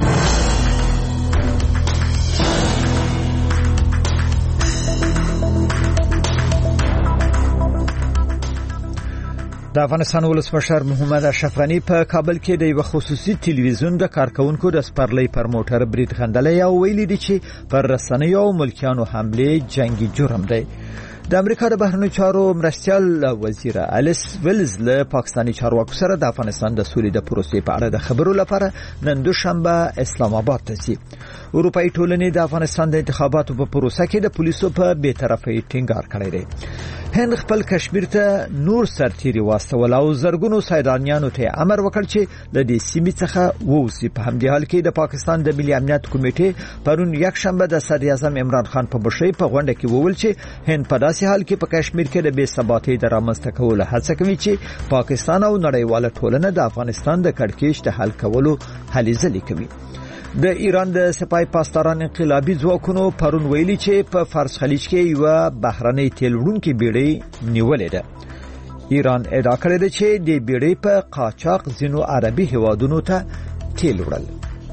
د افغانستان ولسمشر محمد اشرف غنی په کابل کې د یو خصوصي ټلویزیون د کارکونکو د سپرلی پر موټر برید غندلی او ویلي دي چې پر رسنیو او ملکیانو حمله جنگي جرم دی. د امریکا د بهرنیو چارو مرستیال وزیر الیس ویلز له پاکستاني چارواکو سره د افغانستان د سولې د پروسې په اړه د خبرو لپاره نن دوشنبه اسلام آباد ته ځي. اروپאי ټولنې د افغانستان د انتخاباتو په پروسه کې د پولیسو په بی‌طرفۍ ټینګار کړی دی. هند خپل کشمیر ته نور سرتیري واستول او زرګونو سیلانیانو ته امر وکړ چې د دې سیمې څخه ووځي. په همدې حال کې د پاکستان د ملي امنیت کمیټې پرون یکشنبه د صدر اعظم عمران خان په مشرۍ په غونډه کې وویل چې هند په داسې حال کې په کشمیر کې د بې ثباتۍ د رامنځته کولو هڅه کوي چې پاکستان او نړیواله ټولنه د افغانستان د کړکېچ د حل کولو هلې ځلې کوي. د ایران د سپای پاسداران انقلابي ځواکونو پرون ویلي چې په فارس خلیج کې یو بهرنۍ تیل وړونکې بیړۍ نیولې ده. ایران ادعا کړې ده چې د بیړۍ په قاچاق ځینو عربي هیوادونو ته تیل وړل.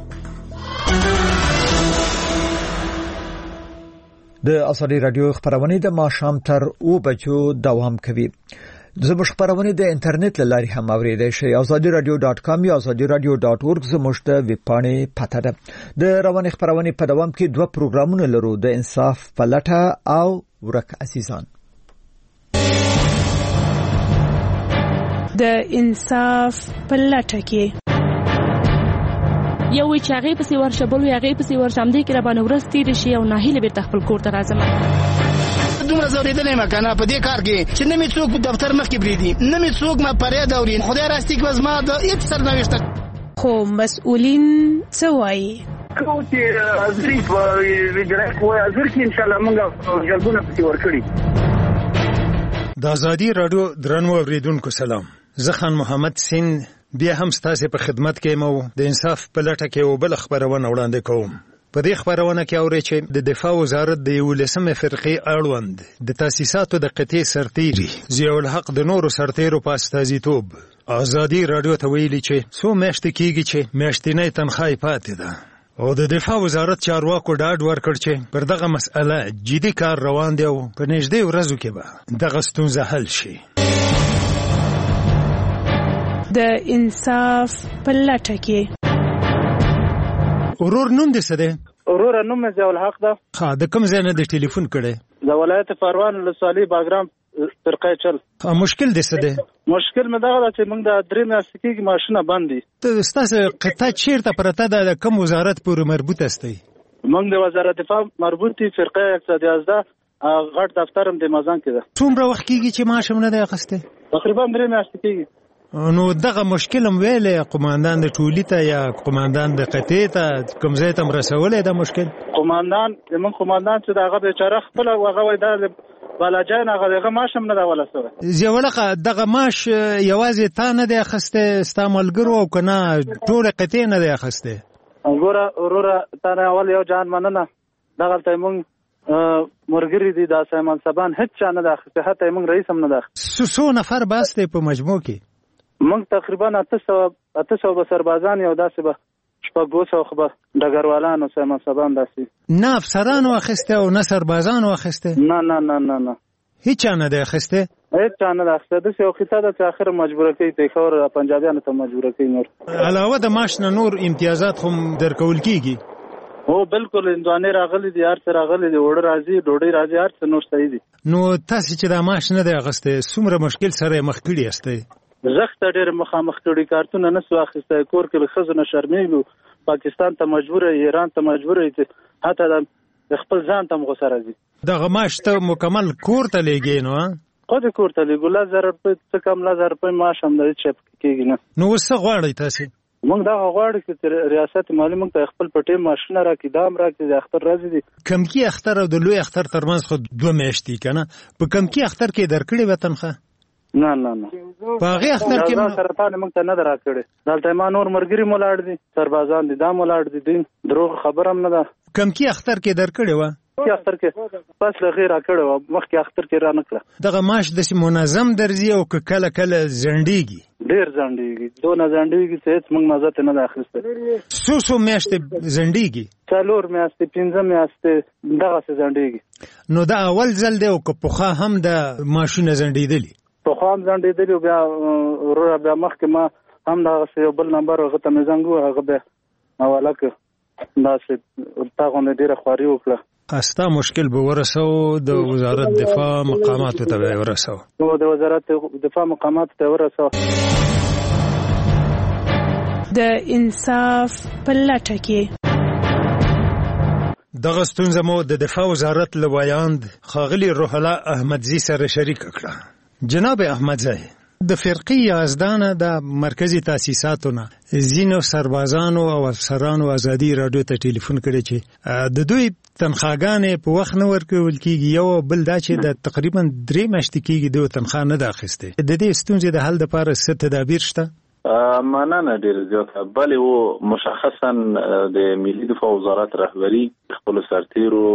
د ازادي رادیو خبرونه د ماښام تر اوه بجو دوام کوي. زموږ خبرونه د انټرنیټ له لارې هم اوریدای شئ. ازادي رادیو ډاټ کام یا ازادي رادیو ډاټ اورګ زموږ د ویب پاڼې پته ده. د رواني خبرونه په دوام کې دوه پروګرامونه لرو، د انصاف پلټه او ورک عزیزان. د انصاف پلټه کې یو چې هغه پسې ورشبل وي هغه پسې ورشم دي کې را باندې ورستي شي او ناهیله به خپل کور ته راځم. دومره زوریدلې مکنه په دې کار کې چې نه می څوک په دفتر مخ کې بریدي، نه می څوک ما پرې دورین خدای راستي کې وزما د هیڅ سرنوشت. خو مسؤلین څه وایي؟ کو چې ازري په ویډرا کوه ازر کې ان شاء الله موږ جلبونه پسې ورکړي. د ازادي رادیو درنو اوریدونکو سلام. زه خان محمد سین بیا هم ستاسو په خدمت کې مو د انصاف په لټه کې او بل خبرونه وړاندې کوم. په دې خبرونه کې اوري چې د دفاع وزارت د یولسمې فرقې اړوند د تاسیساتو د قطعي سرتیري ضیاء الحق د نورو سرتیرو په استازیتوب ازادي رادیو ته ویلي چې څو میاشتې کېږي چې میاشتنۍ تنخواه پاتې ده او د دفاع وزارت چارواکو ډاډ ورکړ چې پر دغه مسأله جدي کار روان دی او په نږدې ورځو کې به دغه ستونزه حل شي. د انصاف پلټه کې ورور نوم دې څه دی؟ ورور نوم مې ضیاء الحق ده. ها د کوم ځای نه د ټلیفون کړی؟ د ولایت پروان ولسوالۍ باګرام فرقې چل. ها مشکل دې څه دی؟ مشکل مې دغه ده چې موږ د درې میاشتې کېږي ماشینه بند دي. ته ستاسو قطعه چیرته پرته ده؟ د کوم وزارت پورې مربوط هستئ؟ موږ د وزارت دفاع مربوط دي فرقې اقتصادي ازده غټ دفتر هم د مازان کې ده. څومره وخت کېږي چې معاش هم نه دی اخیستی؟ تقریبا درې میاشتې کېږي. نو دغه مشکل هم ویلې قوماندان د ټولي ته یا قوماندان د قطعې ته کوم ځای ته مرسولی دا مشکل؟ قوماندان زموږ قوماندان چې دغه بیچاره خپله هغه وایي دا بالاجان هغه دغه معاش هم نه دی ولسوی. ضیاء الحق دغه معاش یوازې تا نه دی اخیستی ستا ملګرو او که نه ټولې قطعې نه دی اخیستی؟ ګوره وروره تا نه اول یو جان مننه دغلته یې مونږ مرګري دي دا سیمان سبان هیڅ چا نه دی اخیستی حتی یې مونږ رئیس هم نه دی اخیستی. څو نفر بس دی په مجموع کې؟ موږ تقریبا اته سوه اته سوه به سربازان یو داسې به شپږ سوه خو به ډګروالانو سیمان سبان داسې نه افسرانو اخیسته او نه سربازانو اخیسته؟ نه نه نه نه نه هیچ چا نه دی اخیسته؟ هیچ چا نه دی اخیسته. داسې یو قصه ده چې اخر مجبوره کوي پېښور پنجابیانو ته مجبوره کوي. نور علاوه د معاش نه نور امتیازات هم درکول کیږي؟ هو بالکل هندوانې راغلي دي، هر څه راغلي دي، اوړه راځي، ډوډۍ راځي، هر څه نور صحیح دي. نو تاسو چې دا معاش نه دی اخیسته څومره مشکل سره مخ کړي یاستئ؟ زخته ډېر مخامخ کړي، کارتونه نه سو اخیسته، کور کې له ښځو نه شرمېږو، پاکستان ته مجبوره، ایران ته مجبوره چې حتی د خپل ځان ته هم غوسه راځي. دغه معاش ته مکمل کور ته لېږې نو خو دې کور ته لېږو، لس زره روپۍ څه کم لس زره روپۍ معاش هم د هېڅ شی کېږي نه. نو اوس څه غواړئ تاسې؟ موږ دغه غواړو چې ریاست مالي موږ ته خپل په ټیم ماشینه راکړي، دا هم راکړي، د اختر ورځې دي. کمکي اختر او د لوی اختر ترمنځ خو دوه میاشتې که نه؟ په کمکي اختر کې درکړې وه تنخواه؟ نه نه نه په هغې اختر کې سرطان موږ ته نه ده راکړې. دلته ما نور ملګري مو لاړ دي، سربازان دي، دا مو لاړ دي، دوی دروغ خبره هم نه ده. کمکي اختر کې درکړې وه؟ کمکي اختر کې بس له غیر راکړې وه، مخکې اختر کې را نه کړه. دغه معاش داسې منظم درځي او که کله کله ځنډېږي؟ ډېر ځنډېږي، دونه ځنډېږي چې هېڅ موږ مزه ته نه ده اخیستی. څو څو میاشتې ځنډېږي؟ څلور میاشتې، پنځه میاشتې دغسې ځنډېږي. نو دا اول ځل دی او که پخوا هم د معاشونه ځنډېدلي؟ پخوا هم ځنډېدلي او بیا وروره بیا مخکې ما هم دغسې یو بل نمبر هغه ته مې زنګ ووهه، هغه بیا حواله کړ، داسې تا غوندې ډېره خواري وکړه. ستا مشکل به ورسو د وزارت دفاع مقاماتو ته به ورسو؟ نو د وزارت دفاع مقاماتو ته ورسو. د انصاف په لټه کې دغه ستونزه مو د دفاع وزارت له ویاند ښاغلي روح الله احمدزي سره شریکه کړه. جناب احمدزي، د فرقې یازدانه د مرکزی تاسیساتو نه ځینو سربازانو او افسرانو ازادي راډیو ته ټلیفون کړی چې د دوی تنخواګانې په وخت نه ورکول کیږي، یو بل دا چې د تقریبا درې میاشتې کیږي دوی تنخوا نه ده اخیستې. د دې ستونزې د حل لپاره څه تدابیر شته؟ مننه ډېر زیاته. بلې و مشخصا د ملي دفاع وزارت رهبری خپل سرتیرو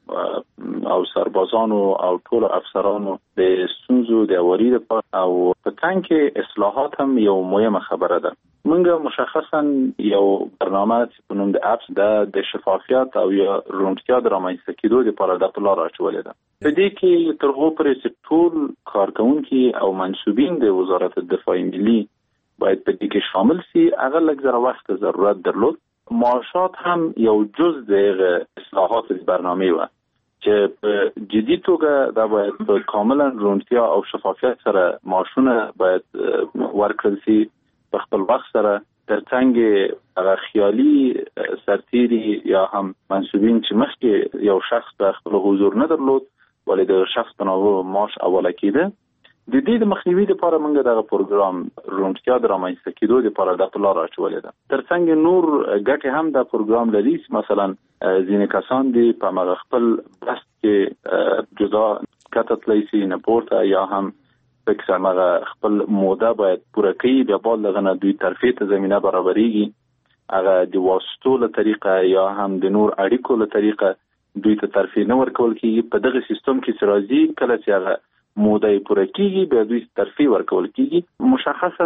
او سربازانو او ټولو افسرانو د ستونزو د اوري لپاره او په تنګ کې اصلاحات هم یو مهمه خبره ده. موږ مشخصا یو برنامه چې په نوم د اپس د شفافیت او یا روڼتیا د رامنځته کېدو لپاره د پلان راچولې ده. په دې کې تر هغو پورې چې ټول کارکونکي او منسوبین د وزارت دفاع ملي باید په دې کې شامل سي. هغه لږ ذره وخت ضرورت درلود. معاشات هم یو جز د اصلاحات برنامه و چې په جدي توګه دا باید په کاملا روڼتیا او شفافیت سره معاشونه باید ورکړل سي. په خپل وخت سره ترڅنګ هغه خیالي سرتیري یا هم منسوبین چې مخکې یو شخص په خپل حضور نه درلود ولې د شخص په نوو معاش اوله کېده. د دې د مخنیوي لپاره موږ دغه پروګرام روڼتیا د رامنځته کېدو لپاره د پلان راچولې ده. ترڅنګ نور ګټې هم د پروګرام لري. مثلا ځینې کسان دي په هغه خپل بست کې جدا کتتلی سي نه پورته یا هم پکې هغه خپل موده باید پوره کړي، بیا بل دغه نه دوی ترفیع ته زمينه برابرېږي. هغه د واسطو له طریقه یا هم د نور اړیکو له طریقه دوی ته ترفیع نه ورکول کېږي. په دغه سیستم کې چې راځي کله چې هغه موده پوره کیږي بیا دوی ترفیع ورکول کیږي. مشخصا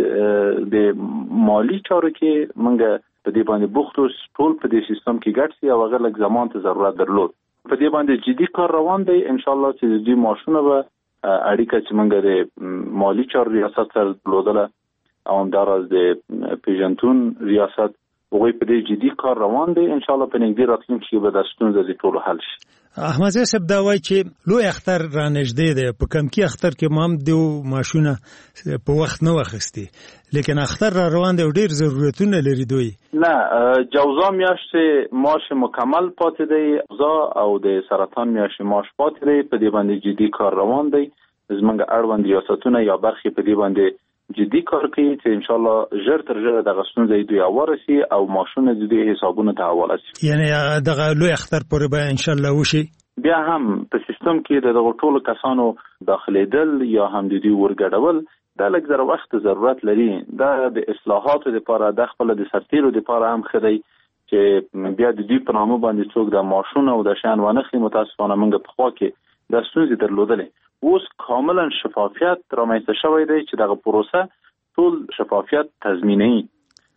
د مالی چارو کې موږ په دې باندې بوختو ټول په دې سیستم کې ګډ سي او هغه لږ زمان ته ضرورت درلود. په دې باندې جدي کار روان دی. ان شاء الله چې دوی ماشونه به اړیکه چې موږ د مالی چارو ریاست سره درلودله او همداراز د پیژنتون ریاست وګړي په دې جدي کار روان دی. ان شاء الله په نږدې راتلونکي کې به د ستونزې د ټولو حل شي. احمدزي صاحب دا وایي چې لوی اختر را نږدې دی. په کمکي اختر کې مام دیو ماشونه په وخت نه واخستي، لیکن اختر را روان دی او ډیر ضرورتونه لري دوی. نه جوزا میاشت ماش مکمل پاتې دی، جوزا او د سرطان میاشت ماش پاتې دی. په دې باندې جدي کار روان دی. زمونږ اړوند ریاستونه یا برخې په دې باندې جدي کار کوي چې ان شاء الله ژر تر ژره دغه ستونزې دوی اورسي او ماشونه د دې حسابونو ته حواله شي. یعنی دغه لوی اختر پورې به ان شاء الله وشي. بیا هم په سیستم کې د دغه ټولو کسانو داخليدل یا هم د دې ورګډول دا لږ زره وخت ضرورت لري. دا د اصلاحاتو لپاره د خپل د سرتیرو لپاره هم خدای چې بیا د دې په نامه باندې څوک د ماشونه او د شان ونخلي. متاسفانه موږ په خوا کې د ستونزې درلودلې. اوس کاملا شفافیت رامنځته شوی دی چې دغه پروسه ټول شفافیت تضمینوي.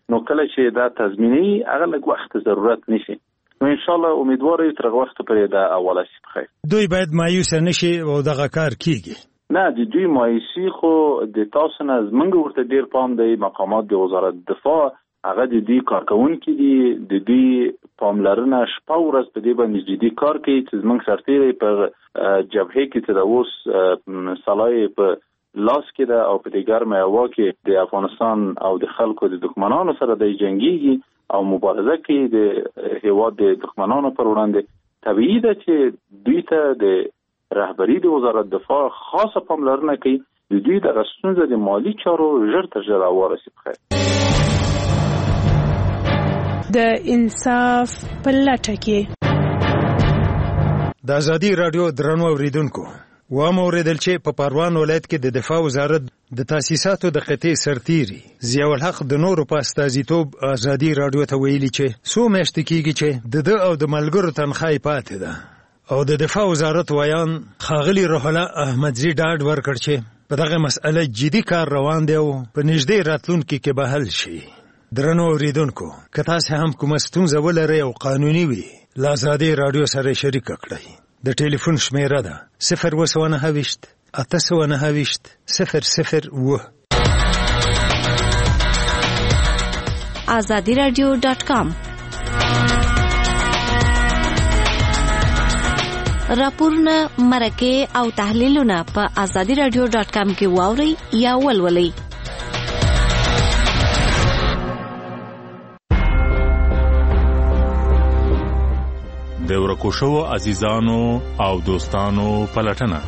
نو کله چې دا تضمیني هغه لږ وخت ضرورت نشي. نو ان شاء الله امیدوار یو تر وخت پرې دا اوله شي بخیر. دوی باید مایوس نشي او دغه کار کیږي. نه د دوی مایوسي خو د تاسو نه زمونږ ورته ډیر پام دی. مقامات د وزارت دفاع هغه د دوی کارکونکي دي، د دوی پاملرنه شپه ورځ په دې باندې جدي کار کوي چې زمونږ سرتیري په جبهه کې تر اوس سلای په لاس کې ده او په دې ګرمه هوا کې د افغانستان او د خلکو د دښمنانو سره د جنگيږي او مبارزه کوي د هیواد د دښمنانو پر وړاندې. طبیعي ده چې دوی ته د رهبری د وزارت دفاع خاصه پاملرنه کوي، د دوی د ستونزې د مالی چارو ژر تر ژره وارسي بخیر. د انصاف په لټه کې د ازادي رادیو درنو اوریدونکو و مو اوریدل چې په پروان ولایت کې د دفاع وزارت د تاسیساتو د قطعي سرتیري ضیاء الحق د نورو په استازیتوب ازادي رادیو ته ویلي چې څو میاشتې کېږي چې د ده او د ملګرو تنخواه پاتې ده او د دفاع وزارت ویان ښاغلي روح الله احمدزي ډاډ ورکړ چې په دغه مسئله جدي کار روان دی او په نږدې راتلونکي کې به حل شي. درنو اوریدونکو که تاسو هم کومه ستونزه ولرئ او قانوني وي له ازادي رادیو سره شریکه کړئ. د ټلیفون شمیره ده صفر اووه سوه نهه ویشت اته سوه نهه ویشت صفر صفر اووه. azadi radio dot com راپورونه، مرکې او تحلیلونه په azadi radio dot com کې واورئ یا ولولئ. د ورکو شوو عزیزانو او دوستانو پلټنه.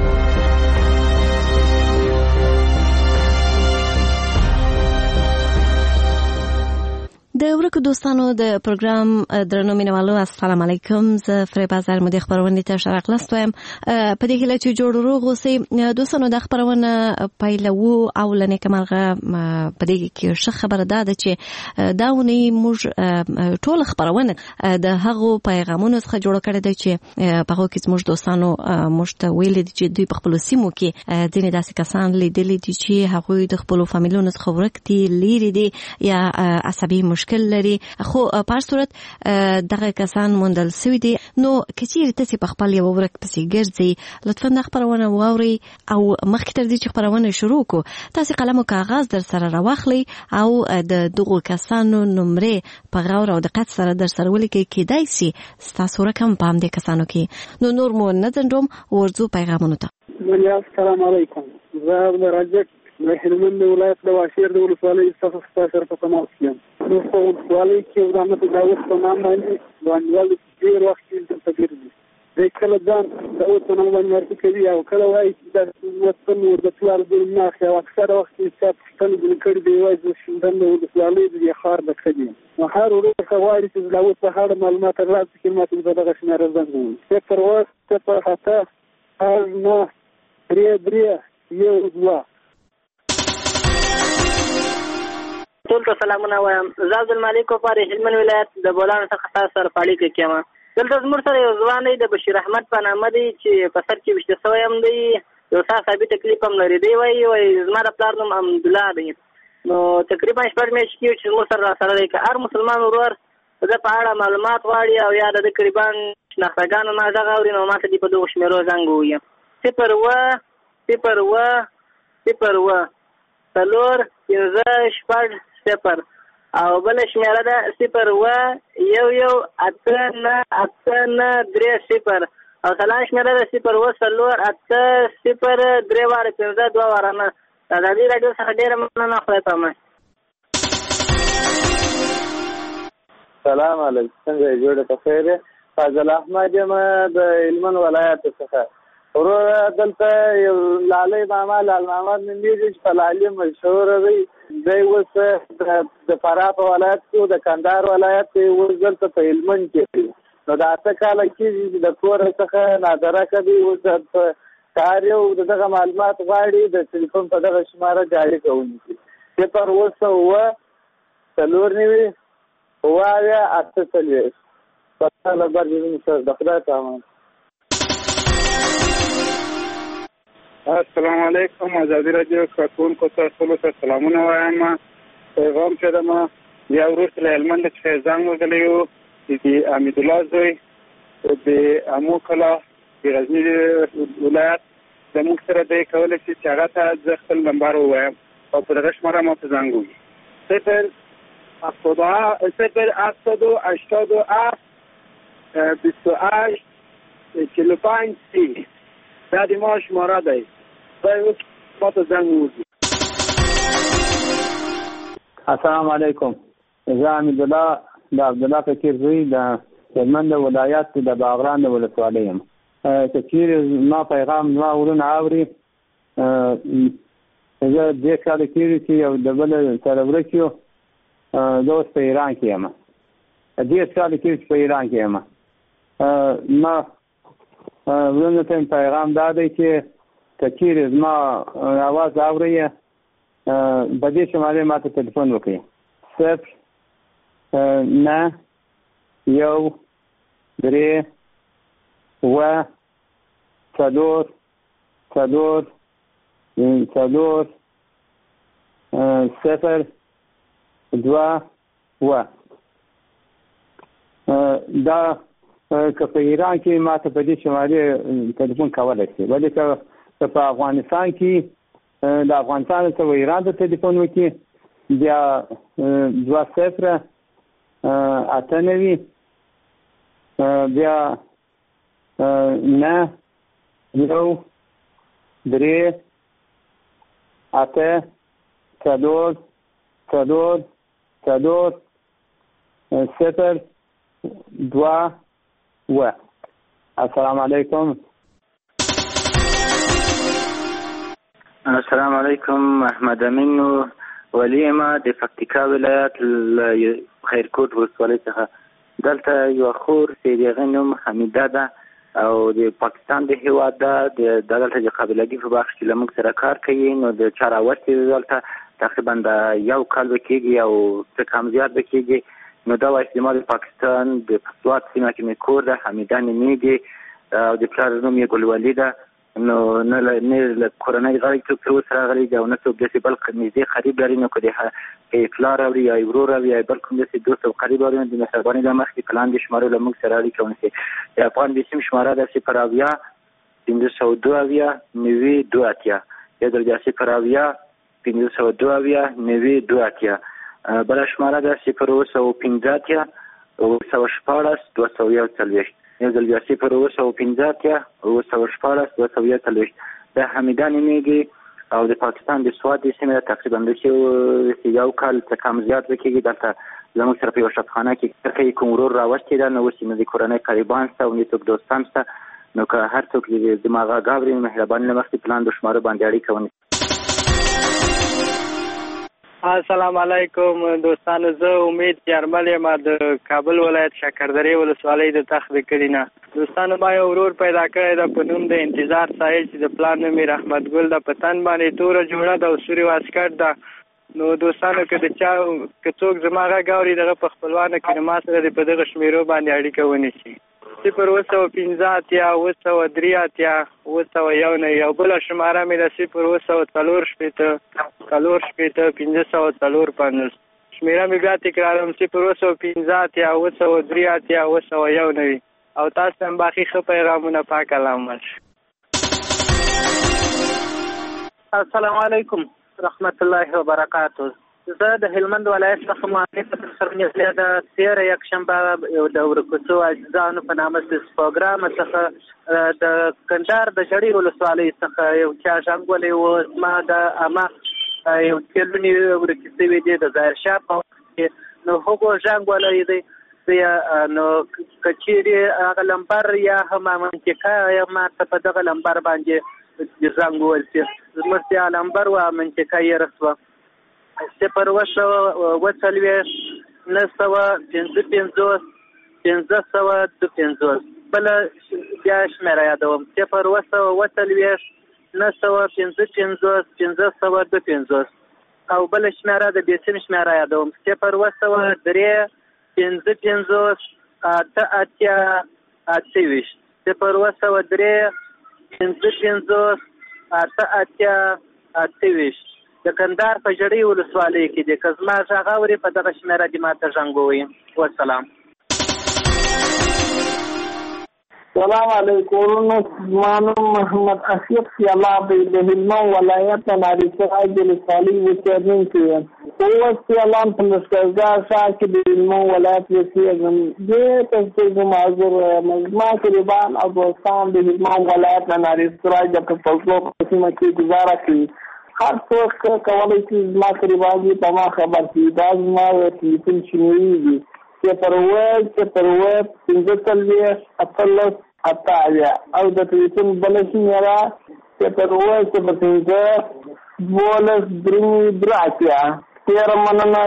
د ورکو دوستانو د پروګرام درنو مینوالو السلام علیکم. زه فریبا زرمدی خبرونه ته شرق لستویم. په دې کې چې جوړ روغ اوسئ دوستانو. د خبرونه پیلو او لنه کمرغه په دې کې ښه خبره ده چې دا ونی موږ ټول خبرونه د هغو پیغامونو څخه جوړ کړی دی چې په هغه کې موږ دوستانو موږ ته ویل دي چې دوی په خپل سیمو کې ځینې داسې کسان لیدلي دي چې هغوی د خپل فامیلونو څخه ورک دي، لیري دي یا عصبي مشکل لري، خو په هر صورت دغه کسان موندل شوي دي. نو که چیرې تاسې په خپل یو ورک پسې ګرځئ لطفا دا خبرونه واورئ او مخکې تر دې چې خبرونه شروع کړو تاسې قلم او کاغذ در سره راواخلئ او د دغو کسانو نمرې په غور او دقت سره در سره ولیکئ. کیدای شي ستاسو رقم په همدې کسانو کې. نو نور مو نه ځنډوم، ورځو پیغامونو ته. السلام علیکم. زه عبدالرزاق د هلمند ولایت د واشیر د ولسوالۍ څخه ستاسو په تماس یم. نو په ولسوالۍ کې د احمد داوود په نام باندې ځوانوال ډېر وخت دلته ګرځي. د کله ځان داوود په نام باندې ورته کوي او کله وایي چې د وطن ور د پلار د ناخ او اکثر وخت چې پښتون د کړي دی وایي چې د ولسوالۍ د خار د کړي نو هر ورځ غواړي چې داوود په اړه معلومات ترلاسه کړي. ماته د دغه شمېره زنګ صفر اووه صفر اته نه درې درې یو دوه. ټول ته سلامونه وایم. زه عبدالمالک کوپاري هلمند ولایت د بولان څخه تاسو سره پاړی کې کېم. دلته زموږ سره یو ځوان دی د بشیر احمد په نامه دی چې په سر کې وشته سوی هم دی، یو څه ثابت تکلیف هم لري. دی وایي وایي زما د پلار نوم حمدالله دی. نو تقریبا شپږ میاشتې کېږي چې زموږ سره راسره دی. که هر مسلمان ورور د ده په اړه معلومات غواړي او یا د ده قریبا شناختګانو ما غږ اوري نو ما ته دې په دغو شمېرو زنګ ووهي. صفر اووه صفر اووه صفر اووه څلور پنځه شپږ صفر او بل شمیره ده صفر اووه یو یو اته نه اته نه درې صفر او سلام شمیره ده صفر اووه څلور اته صفر درې واره پنځه دوه واره نه. د ازادي راډیو څخه ډېره مننه. خدای پامان. سلام علیکم. څنګه یې جوړه په خیر یې؟ فاضل احمد یم د هلمند ولایت څخه. وروره دلته یو لالۍ ماما لال محمد نومېږي چې په لالي مشهوره دی. دی اوس د فراه په ولایت کې د کندهار ولایت کې اوس دلته په هلمند کې دی. نو د اته کاله کېږي چې د کور څخه نادرکه دی. اوس په کار یو د دغه معلومات غواړي د ټلیفون په دغه شماره جاري کوونکي صفر اووه سوه اووه څلور نوي اووه اویا اته څلوېښت. په لبر جوړ سره د خدای په امان. السلام علیکم. ازادي راډیو کارکونکو ته ټولو ته سلامونه وایم. پیغام کړم بیا وروسته له هلمند څخه زنګ وهلی و د حمید الله زوی د امو کلا د غزني ولایت زموږ سره دی کولی شي چې هغه ته زه خپل نمبر ووایم او په دغه شماره ما ته زنګ ووهي صفر صفر هفتاد و هشتاد و هفت بیست و هشت چهل و پنج سی دا د ما شماره دی دا اوس ما ته زنګ ووهي. السلام علیکم. زه حمید الله د عبدالله فقیر زوی د هلمند ولایت د باغران د ولسوالۍ یم. که چیرې ما پیغام ما ورونه اوري زه دې کال کېږي چې یو د بل سره ورک یو زه اوس په ایران کې یم. دې کال کېږي چې په ایران کې یم. ما ورونه ته پیغام دا دی چې که چیرې زما اواز اوري په دې شمارې ما ته تلیفون وکړي صفر نه یو درې اووه څلور څلور څلور صفر دوه اووه. دا که په ایران کې ما ته په دې شمارې تلیفون کولی شي، ولې که په افغانستان کې د افغانستان څخه ایران ته تلیفون وکړي بیا دوه صفر اته نوي بیا نه یو درې اته څلور څلور څلور صفر دوه اووه. السلام علیکم. السلام علیکم. احمد امین ولی ما د پکتیکا ولایت خیرکوټ ولسوالۍ څخه. دلته یو خور چې د هغې نوم حمیده ده او د پاکستان د هیواد ده، د دلته د قابلګي په بخش کې له موږ سره کار کوي. نو د چاراوت چې دلته تقریبا د یو کال به کېږي او څه کم زیات به کېږي. نو دا وایي چې ما د پاکستان د پسوات سیمه کې مې کور ده، حمیده نومېږي او د پلار نوم یې ګلولي ده. نو نه له کورنۍ غړي څوک تر اوسه راغلی دی او نه څوک داسې بل نږدې قریب لري. نو که د پلار اوري یا ورور اوري یا بل کوم داسې دوست او قریب اوري نو د مهربانۍ له مخکې په لاندې شمارو له موږ سره اړیکه ونیسي. د افغان بیسیم شماره ده صفر اویا پنځه سوه دوه اویا نوي دوه اتیا. یا د بیا صفر اویا پنځه سوه دوه اویا نوي دوه اتیا. بله شماره ده صفر اوه سوه پنځه اتیا اوه سوه شپاړس دوه سوه یو څلوېښت. یو ځل بیا صفر اوه سوه پنځه اتیا اوه سوه شپاړس دوه سوه یو څلوېښت. د حمیده نومېږي او د پاکستان د سوات د سیمې تقریبا داسې یو کال څه کم زیات به کېږي. دلته زموږ سره په یوه شفخانه کې کوي کوم ورور راوستې ده. نو اوس یې نه د کورنۍ قریبان شته او نه څوک دوستان شته. نو که هر څوک د ما غږ اوري مهرباني له مخکې په لاندې شمارو باندې اړیکه ونیسي. السلام علیکم دوستانو، زه امید یارمل یم د کابل ولایت شکردرې ولسوالۍ د تخت د کلي نه. دوستانو ما یو ورور پیدا کړی ده په نوم د انتظار ساحل چې د پلار نوم یې رحمت ګل ده. په تن باندې توره جوړه ده او سوري واسکټ ده. نو دوستانو که د چا که څوک زما غږ اوري دغه په خپلوانو کې ما سره د په دغه شمېرو باندې اړیکه ونیسي. صفر اوه سوه پنځه اتیا اوه سوه درې اتیا اوه سوه یو نوي. او بله شماره مې ده صفر اوه سوه څلور شپېته څلور شپېته پنځه سوه څلور پنځوس. شمېره مې بیا تکراروم صفر اوه سوه پنځه اتیا اوه سوه درې اتیا اوه سوه یو نوي. او تاسو هم باقي ښه پیغامونه پاک علامت. السلام علیکم رحمت الله وبرکاته. زه د هلمند ولایت څخه مؤلفه سرنیزله د تېره یکشنبه یو د ورکوڅو عزیزانو په نامه د پروګرام څخه د کندهار د ژړۍ ولسوالۍ څخه یو چا ژغ ولی و. زما د عمه یو تېلونې ورکې سوي دي د ظاهرشاه په وخت کې. نو هغو ژغ ولی دی نو که چیرې هغه لمبر یا هم منطقه یا ماته په دغه لمبر باندې زنګ وویل شي. زموږ یا لمبر و منطقه یې رسوه صفر اوه سوه اوه څلوېښت نهه سوه پنځه پنځوس پنځه سوه دوه پنځوس. بله بیا شمېره یادوم صفر اوه سوه اوه څلوېښت نهه سوه پنځه پنځوس پنځه سوه دوه پنځوس. او بله شمېره د بیسیم شمېره یادوم صفر اوه سوه درې پنځه پنځوس اته اتیا اته ویشت. صفر اوه سوه درې پنځه پنځوس اته اتیا اته ویشت. د کندهار په ژړۍ ولسوالۍ کې دی. که زما غږ اوري په دغه شمېره دې ماته زنګ ووایي. والسلام. سلام علیکم. زمانم محمد اشرف سیلابی د هلمند ولایت ناری سراج ولسوالۍ اوسېدونکی یم. اوس سیلان په لښکرګاه ښار کې د هلمند ولایت اوسېږم. دې ته چې معذور یم. زما قریبان او دوستان د هلمند ولایت ناری سراج د پښتو په سیمه کې ګزاره کوي. هر څوک کولی شي زما قریبان دي په ما خبر شي. دا زما ټلیفون شمېرې دي صفر اووه صفر اووه پنځه څلوېښت اتلس اته اویا او د ټلیفون بله شمېره صفر اووه صفر پنځه دولس درې درې اتیا. ډېره مننه.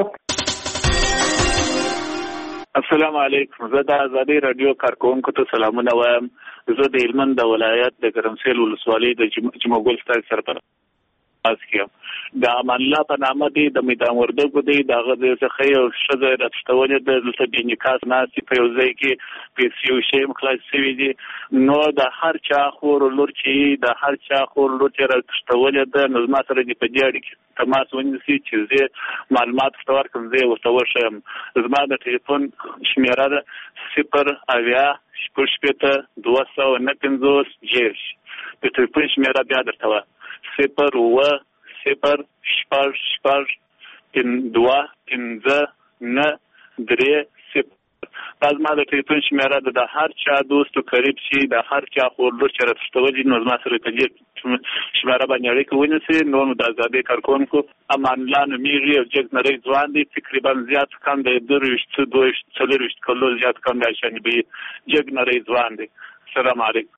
السلام علیکم. زه د ازادۍ راډیو کارکوونکو ته سلامونه وایم. زه د هلمند د ولایت د ګرمسېل ولسوالۍ د جمعګل ستاسو سره اس کیم. د امان الله په نامه دی د میدان وردګو دی دغه د څخه یو شذ راټولې د دلته د نکاح ناسي په یو ځای کې پیسې او شی مخلاص شوی دی. نو د هر چا خور لور چې د هر چا خور لور چې راټولې د نظم سره دی په دیاري کې تماس ونیسي چې زه معلومات ستور کوم زه ورته ورشم. زما د ټلیفون شمیره ده صفر اویا شپږ شپېته دوه سوه نه پنځوس جیش. د ټلیفون شمیره بیا درته وایم صفر اووه صفر شپږ شپږ دوه پنځه نه درې صفر. دا زما د ټلیفون شمیره ده. د هر چا دوست او قریب شي د هر چا خور لور چې راټولې نو زما سره په دې شمیره باندې اړیکه ونیسي. نو د ازادۍ کارکوونکو امان الله نومیږي او جګ نری ځوان دی. تقریبا زیات کم دی درویشت دویشت څلورویشت کلو زیات کم دی شان به جګ نری ځوان دی. السلام علیکم.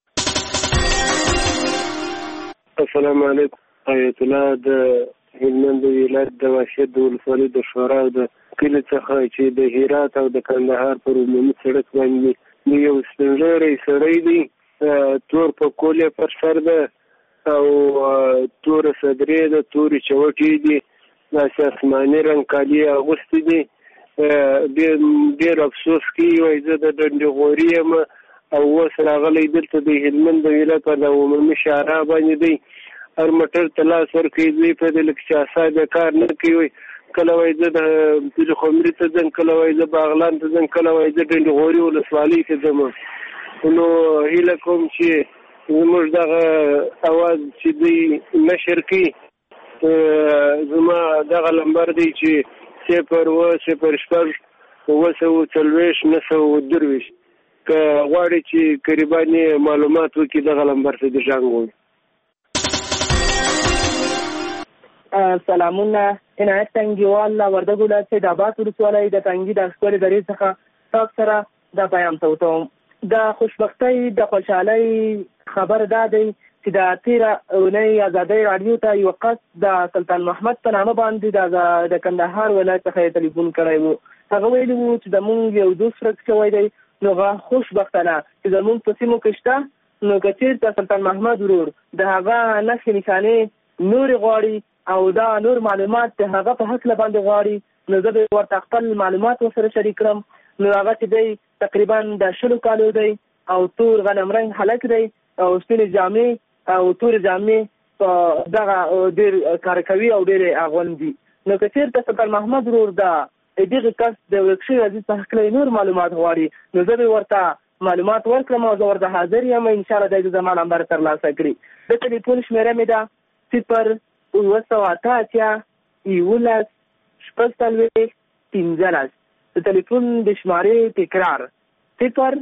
السلام علیکم. آیت الله د هلمند ولایت د واشد ولسوالۍ د شورا د کلي څخه چې د هرات او د کندهار پر عمومي سړک باندې یو سپینږیری سړی دی. تور په کولې پر سر ده او تور صدرې ده تورې چوټې دي. داسې آسماني رنګ کالي اغوستي دي. ډېر افسوس کوي وایي زه د ډنډې غوري یم او اوس راغلی دلته د هلمند د ولایت په عمومي شاهراه باندې دی. هر موټر ته لاس ورکوي دوی په دې لکه چې اسانه کار نه کوي. کله وایي زه د پلخمري ته ځم کله وایي زه باغلان ته ځم کله وایي زه ډنډې غوري ولسوالۍ ته ځم. نو هیله کوم چې زموږ دغه اواز چې دوی نشر کړي. زما دغه لمبر دی چې صفر اووه صفر شپږ اووه سوه څلوېښت نه سوه درویشت. که غواړي چې قریبان معلومات وکړي دغه لمبر ته د زنګ ووایي. سلامونه. عنایت تنګیوال له وردګو ولایت سیدآباد ولسوالۍ د تنګي د ښکلې درې څخه تاسو سره دا پیام توتوم. د خوشبختۍ د خوشحالۍ خبر دا دی چې د تېره اونۍ ازادۍ راډیو ته یو کس د سلطان محمد په نامه باندې د کندهار ولایت څخه یې تلیفون کړی و. هغه ویلي و چې زمونږ یو دوست ورک شوی دی. نو هغه خوشبختانه چې زمونږ په سیمو کې شته نو که چېرته سلطان محمد ورور د هغه نښې نښانې نورې غواړي او دا نور معلومات د هغه په هکله باندې غواړي نو زه به ورته خپل معلومات ورسره شریک کړم. نو هغه چې دی تقریبا د شلو کالو دی او تور غنم رنګ هلک دی او سپینې جامې او تورې جامې په دغه ډېر کار کوي او ډېرې اغوندي. نو که چېرته سلطان محمد ورور دا دغه کس د ورک شوي عزیز په هکله نور معلومات غواړي نو زه به ورته معلومات ورکړم او زه ورته حاضر یم. انشاءالله دی زما نمبر ترلاسه کړي. د ټلیفون شمېره مې ده صفر اووه سوه اته اتیا یولس شپږ څلوېښت پنځلس. د ټلیفون د شمارې تکرار صفر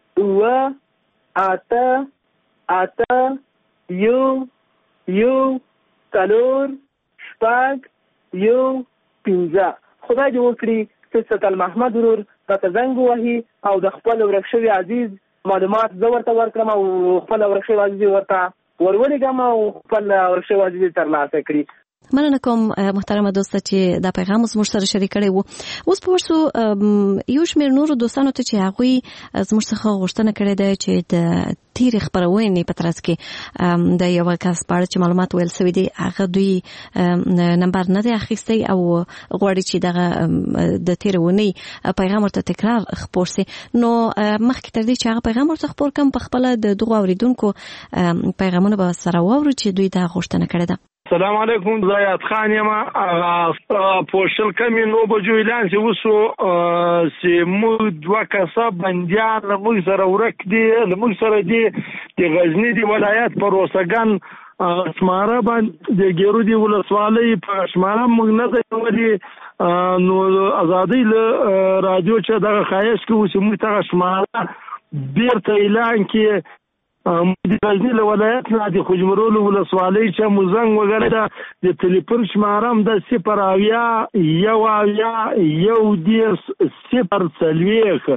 اووه اته اته یو یو څلور شپږ یو پنځه. خدای دې وکړي چې سلطان محمد ورور راته زنګ ووهي او د خپل ورک شوي عزیز معلومات زه ورته ورکړم او خپل ورک شوي عزیز ورته ورولېږم او خپل ورک شوي عزیز ترلاسه کړي. مننه کوم محترمه دوسته چې دا پیغام زموږ سره شریک کړی وو. اوس په ورسو یو شمېر نورو دوستانو ته چې هغوی زموږ څخه غوښتنه کړې ده چې د تیرې خپرونې په ترڅ کې د یوه کس په اړه چې معلومات ویل سوي دي هغه دوی نمبر نه دی اخیستی او غواړي چې دغه د تیرې اونۍ پیغام ورته تکرار خپور سي. نو مخکې تر دې چې هغه پیغام ورته خپور کړم په خپله د دغو اورېدونکو پیغامونه به سره واورو چې دوی دا غوښتنه کړې ده. السلام علیکم، زیات خان یم. پوشل کمی نو بجو اعلان چې وسو چې موږ دوه کسه بندیان موږ سره ورک دي، موږ سره دي د غزنی دی ولایت پر اوسګان شماره باندې د ګیرو دی ولسوالۍ په شماره موږ نه دی ولې نو ازادي له رادیو چې دغه خایس کې وسو موږ ته شماره بیرته اعلان کې د غزنی له ولایت نه د خوجمرول ولسوالۍ چې موزنګ وګړه د ټلیفون شماره هم د صفر اویا یو اویا یو دیرش صفر څلوېښت.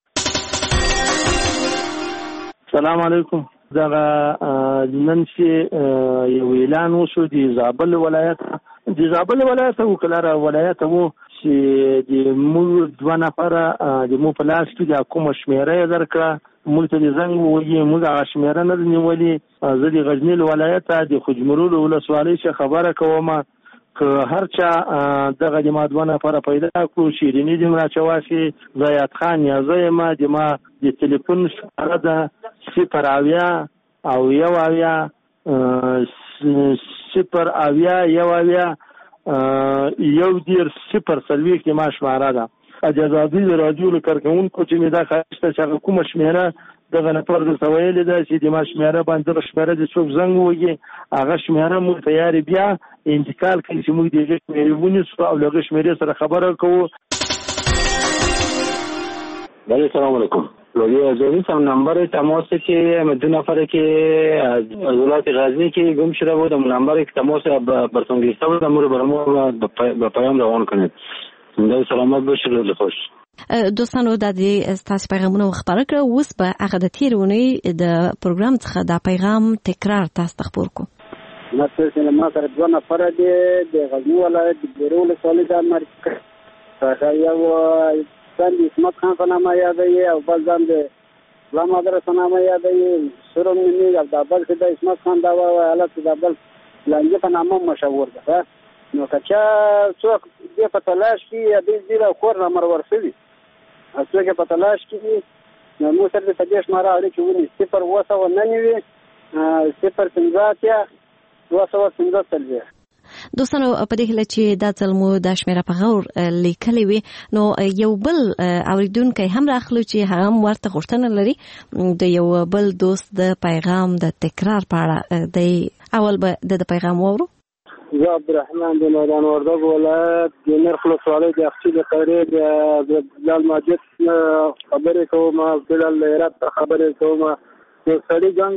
السلام علیکم. دغه نن چې یو اعلان وشو د زابل ولایت د زابل ولایت او کلاره ولایت وو چې د موږ دوه نفره د مو په لاس کې د کومه شمیره درکړه، موږ ته د زنګ ووایي موږ هغه شمیره نه ده نیولې. زه د غزنی ولایت د خوجمرول ولسوالۍ څخه خبره کوم که هر چا دغه د ما دوه نفره پیدا کړو، شیریني دې راچواسي، زیات خان یا زه یم، د ما د تلیفون شماره ده صفر اویا او یو اویا صفر اویا یو اویا یو دیرش صفر څلوېښت د ما شماره ده. اجازادي د رادیو له کارکوونکو چې مې دا ښایسته چې هغه کومه شمېره دغه نفر درته ویلې ده چې د ما شمېره باندې دغه شمېره د څوک زنګ ووهي، هغه شمېره موږ ته یارې بیا انتقال کړي چې موږ د هغې شمېرې ونیسو او له هغې شمېرې سره خبره کوو. بله سلام علیکم. لوی ازوری سم نمبر تماس که دو نفر که از ولایت غزنی که گم شده بود، نمبر تماس براتون گرفته بود، امور برامو به پیام روان کنید. زنده سلامت باشید. روز خوش. دوستانو د دې تاسو پیغامونه خبره کړو، اوس به هغه د تیرونی د پروګرام څخه د پیغام تکرار تاسو ته خبر کو. مثلا ما سره دوه نفر دي د غزنی ولایت د ګیرو ولسوالۍ د امریکا څخه یو ځان د اسمت خان په نامه یادوي او بل ځان د غلام مدرسه نامه یادوي، سرم نومي او د بل چې د اسمت خان دا حالت د بل لانجه په نامه مشهور ده. نو کچا څوک دې په تلاش کې د دې د کور نمبر ورسوي، څوک په تلاش کې نو مو سره د دې شماره اړیکې ونی صفر اوه سوه نهه نوي صفر پنځه اتیا دوه سوه پنځه څلوېښت. دوستانو په دې هیله چې دا ځل مو د شمیره په غور لیکلې وي، نو یو بل اوریدونکی هم راخلو چې هغه هم ورته غوښتنه لري د یو بل دوست د پیغام د تکرار په اړه. د اول به د پیغام واورو. زه عبدالرحمن د میدان وردګ ولایت د نرخ ولسوالۍ د اقچې د قیرې د بلال ماجد خبرې کوم، بلال هرات ته خبرې کوم. یو سړي جنګ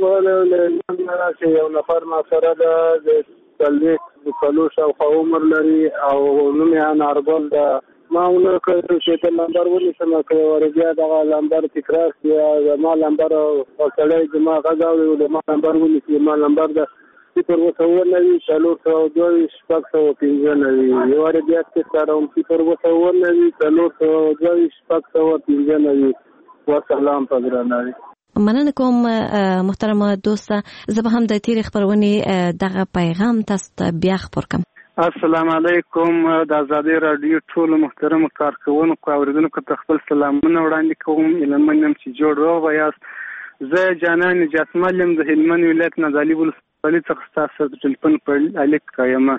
ولی چې یو نفر ما سره ده د څلوېښت د څلور شاوخوا عمر لري او نوم یې انارګل ده. ما ونه کړی چې ته لمبر ونیسم، که ور بیا دغه لمبر تکرار کړي، زما لمبر سړی زما غږ اوري، زما لمبر ونیسي، زما لمبر ده صفر اوه سوه نوي څلور سوه دوه ویشت شپږ سوه پنځه نوي. یو وارې بیا تکراروم صفر اوه سوه نوي څلور سوه دوه ویشت شپږ سوه پنځه نوي. وسلام په درناوي. مننه کوم محترمه دوسته. زه به هم د تیرې خبرونې دغه پیغام تاسو ته بیا خبر کړم. السلام علیکم. د آزادۍ رادیو ټولو محترمو کارکوونکو او اوریدونکو ته خپل سلامونه وړاندې کوم. هیله یم چې جوړ روغ یاست. زه جانان نجاتمل یم د هلمند ولایت نادعلي ولسوالۍ څخه ستاسو د ټلیفون په اړیکه یم.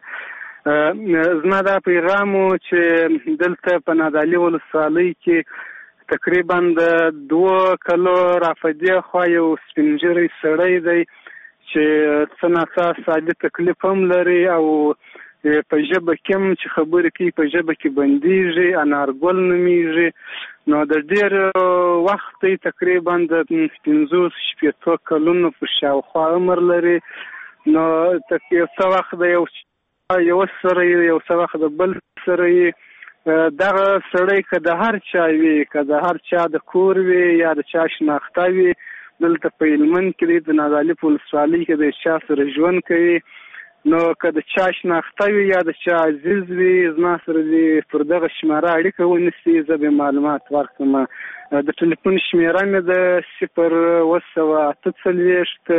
زما دا پیغام و چې دلته په نادعلي ولسوالۍ کې تقریبا د دوه کلو رافدی خوا یو سپینجری سړی دی چې څه ناڅه عادي تکلیف هم لري او په ژبه کې هم چې خبرې کوي په ژبه کې بندیږي، انارګل نومیږي. نو د ډېر وخت تقریبا د پنځوس شپېتو کلونو په شاوخوا عمر لري. نو یو څه وخت د یو یو سره یو څه وخت د بل سره دغه سړی که د هر چا وي، که د هر چا د کور وي یا د چا شناخته وي، دلته په هلمند کې د نادعلي په ولسوالۍ کې د چا سره ژوند کوي، نو که د چا شناخته وي یا د چا عزیز وي، زما سره دې پر دغه شماره اړیکه ونیسي، زه به معلومات ورکړم. د ټلیفون شمېره مې د صفر اوه سوه اته څلوېښت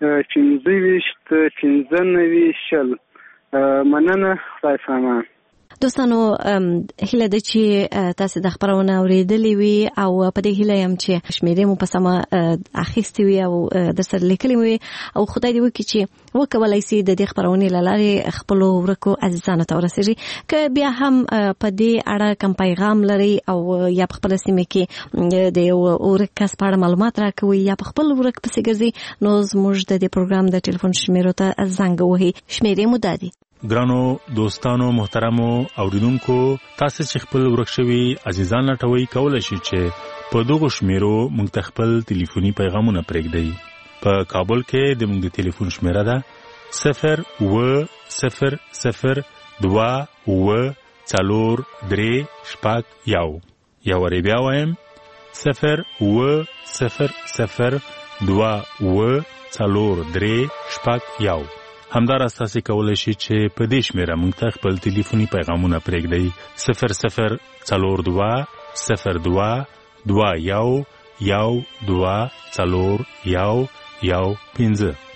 پنځه ویشت پنځه نوي شل. مننه. خدای سامان. دوستانو هیله ده چې تاسو د خبرونه اوریدلې وي او په دې هیله يم چې شمیرې مو په سمه اخیستې وي او د سر لیکلې وي او خدای دې وکړي چې وکولای شي د دې خبرونه لاره خپل ورکو عزیزانو ته ورسېږي که بیا هم په دې اړه کوم پیغام لري او یا په خپل سیمه کې د ورک کس په اړه معلومات راکوي یا په خپل ورک پسې ګرځي نو زموږ د دې پروګرام د ټلیفون شمیرو ته زنګ وهي شمیرې مو دادي. ګرانو دوستانو محترمو اوریدونکو تاسو چې خپل ورک شوي عزیزان لټوي کولای شئ چې په دغه شمیرو موږ ته خپل ټلیفوني پیغامونه پرېږدئ. په کابل کې د موږ د ټلیفون شمیره ده صفر و صفر صفر دوا و څلور درې شپږ یو یا ور بیا وایم صفر و صفر صفر دوا و څلور درې شپږ یو. همدارس تاسو کولای شئ چې په دې شمیره موږ ته خپل ټلیفوني پیغامونه پرېږدئ صفر صفر څلور دوا صفر دوا دوا یو یو دوا څلور یو یو پنځه.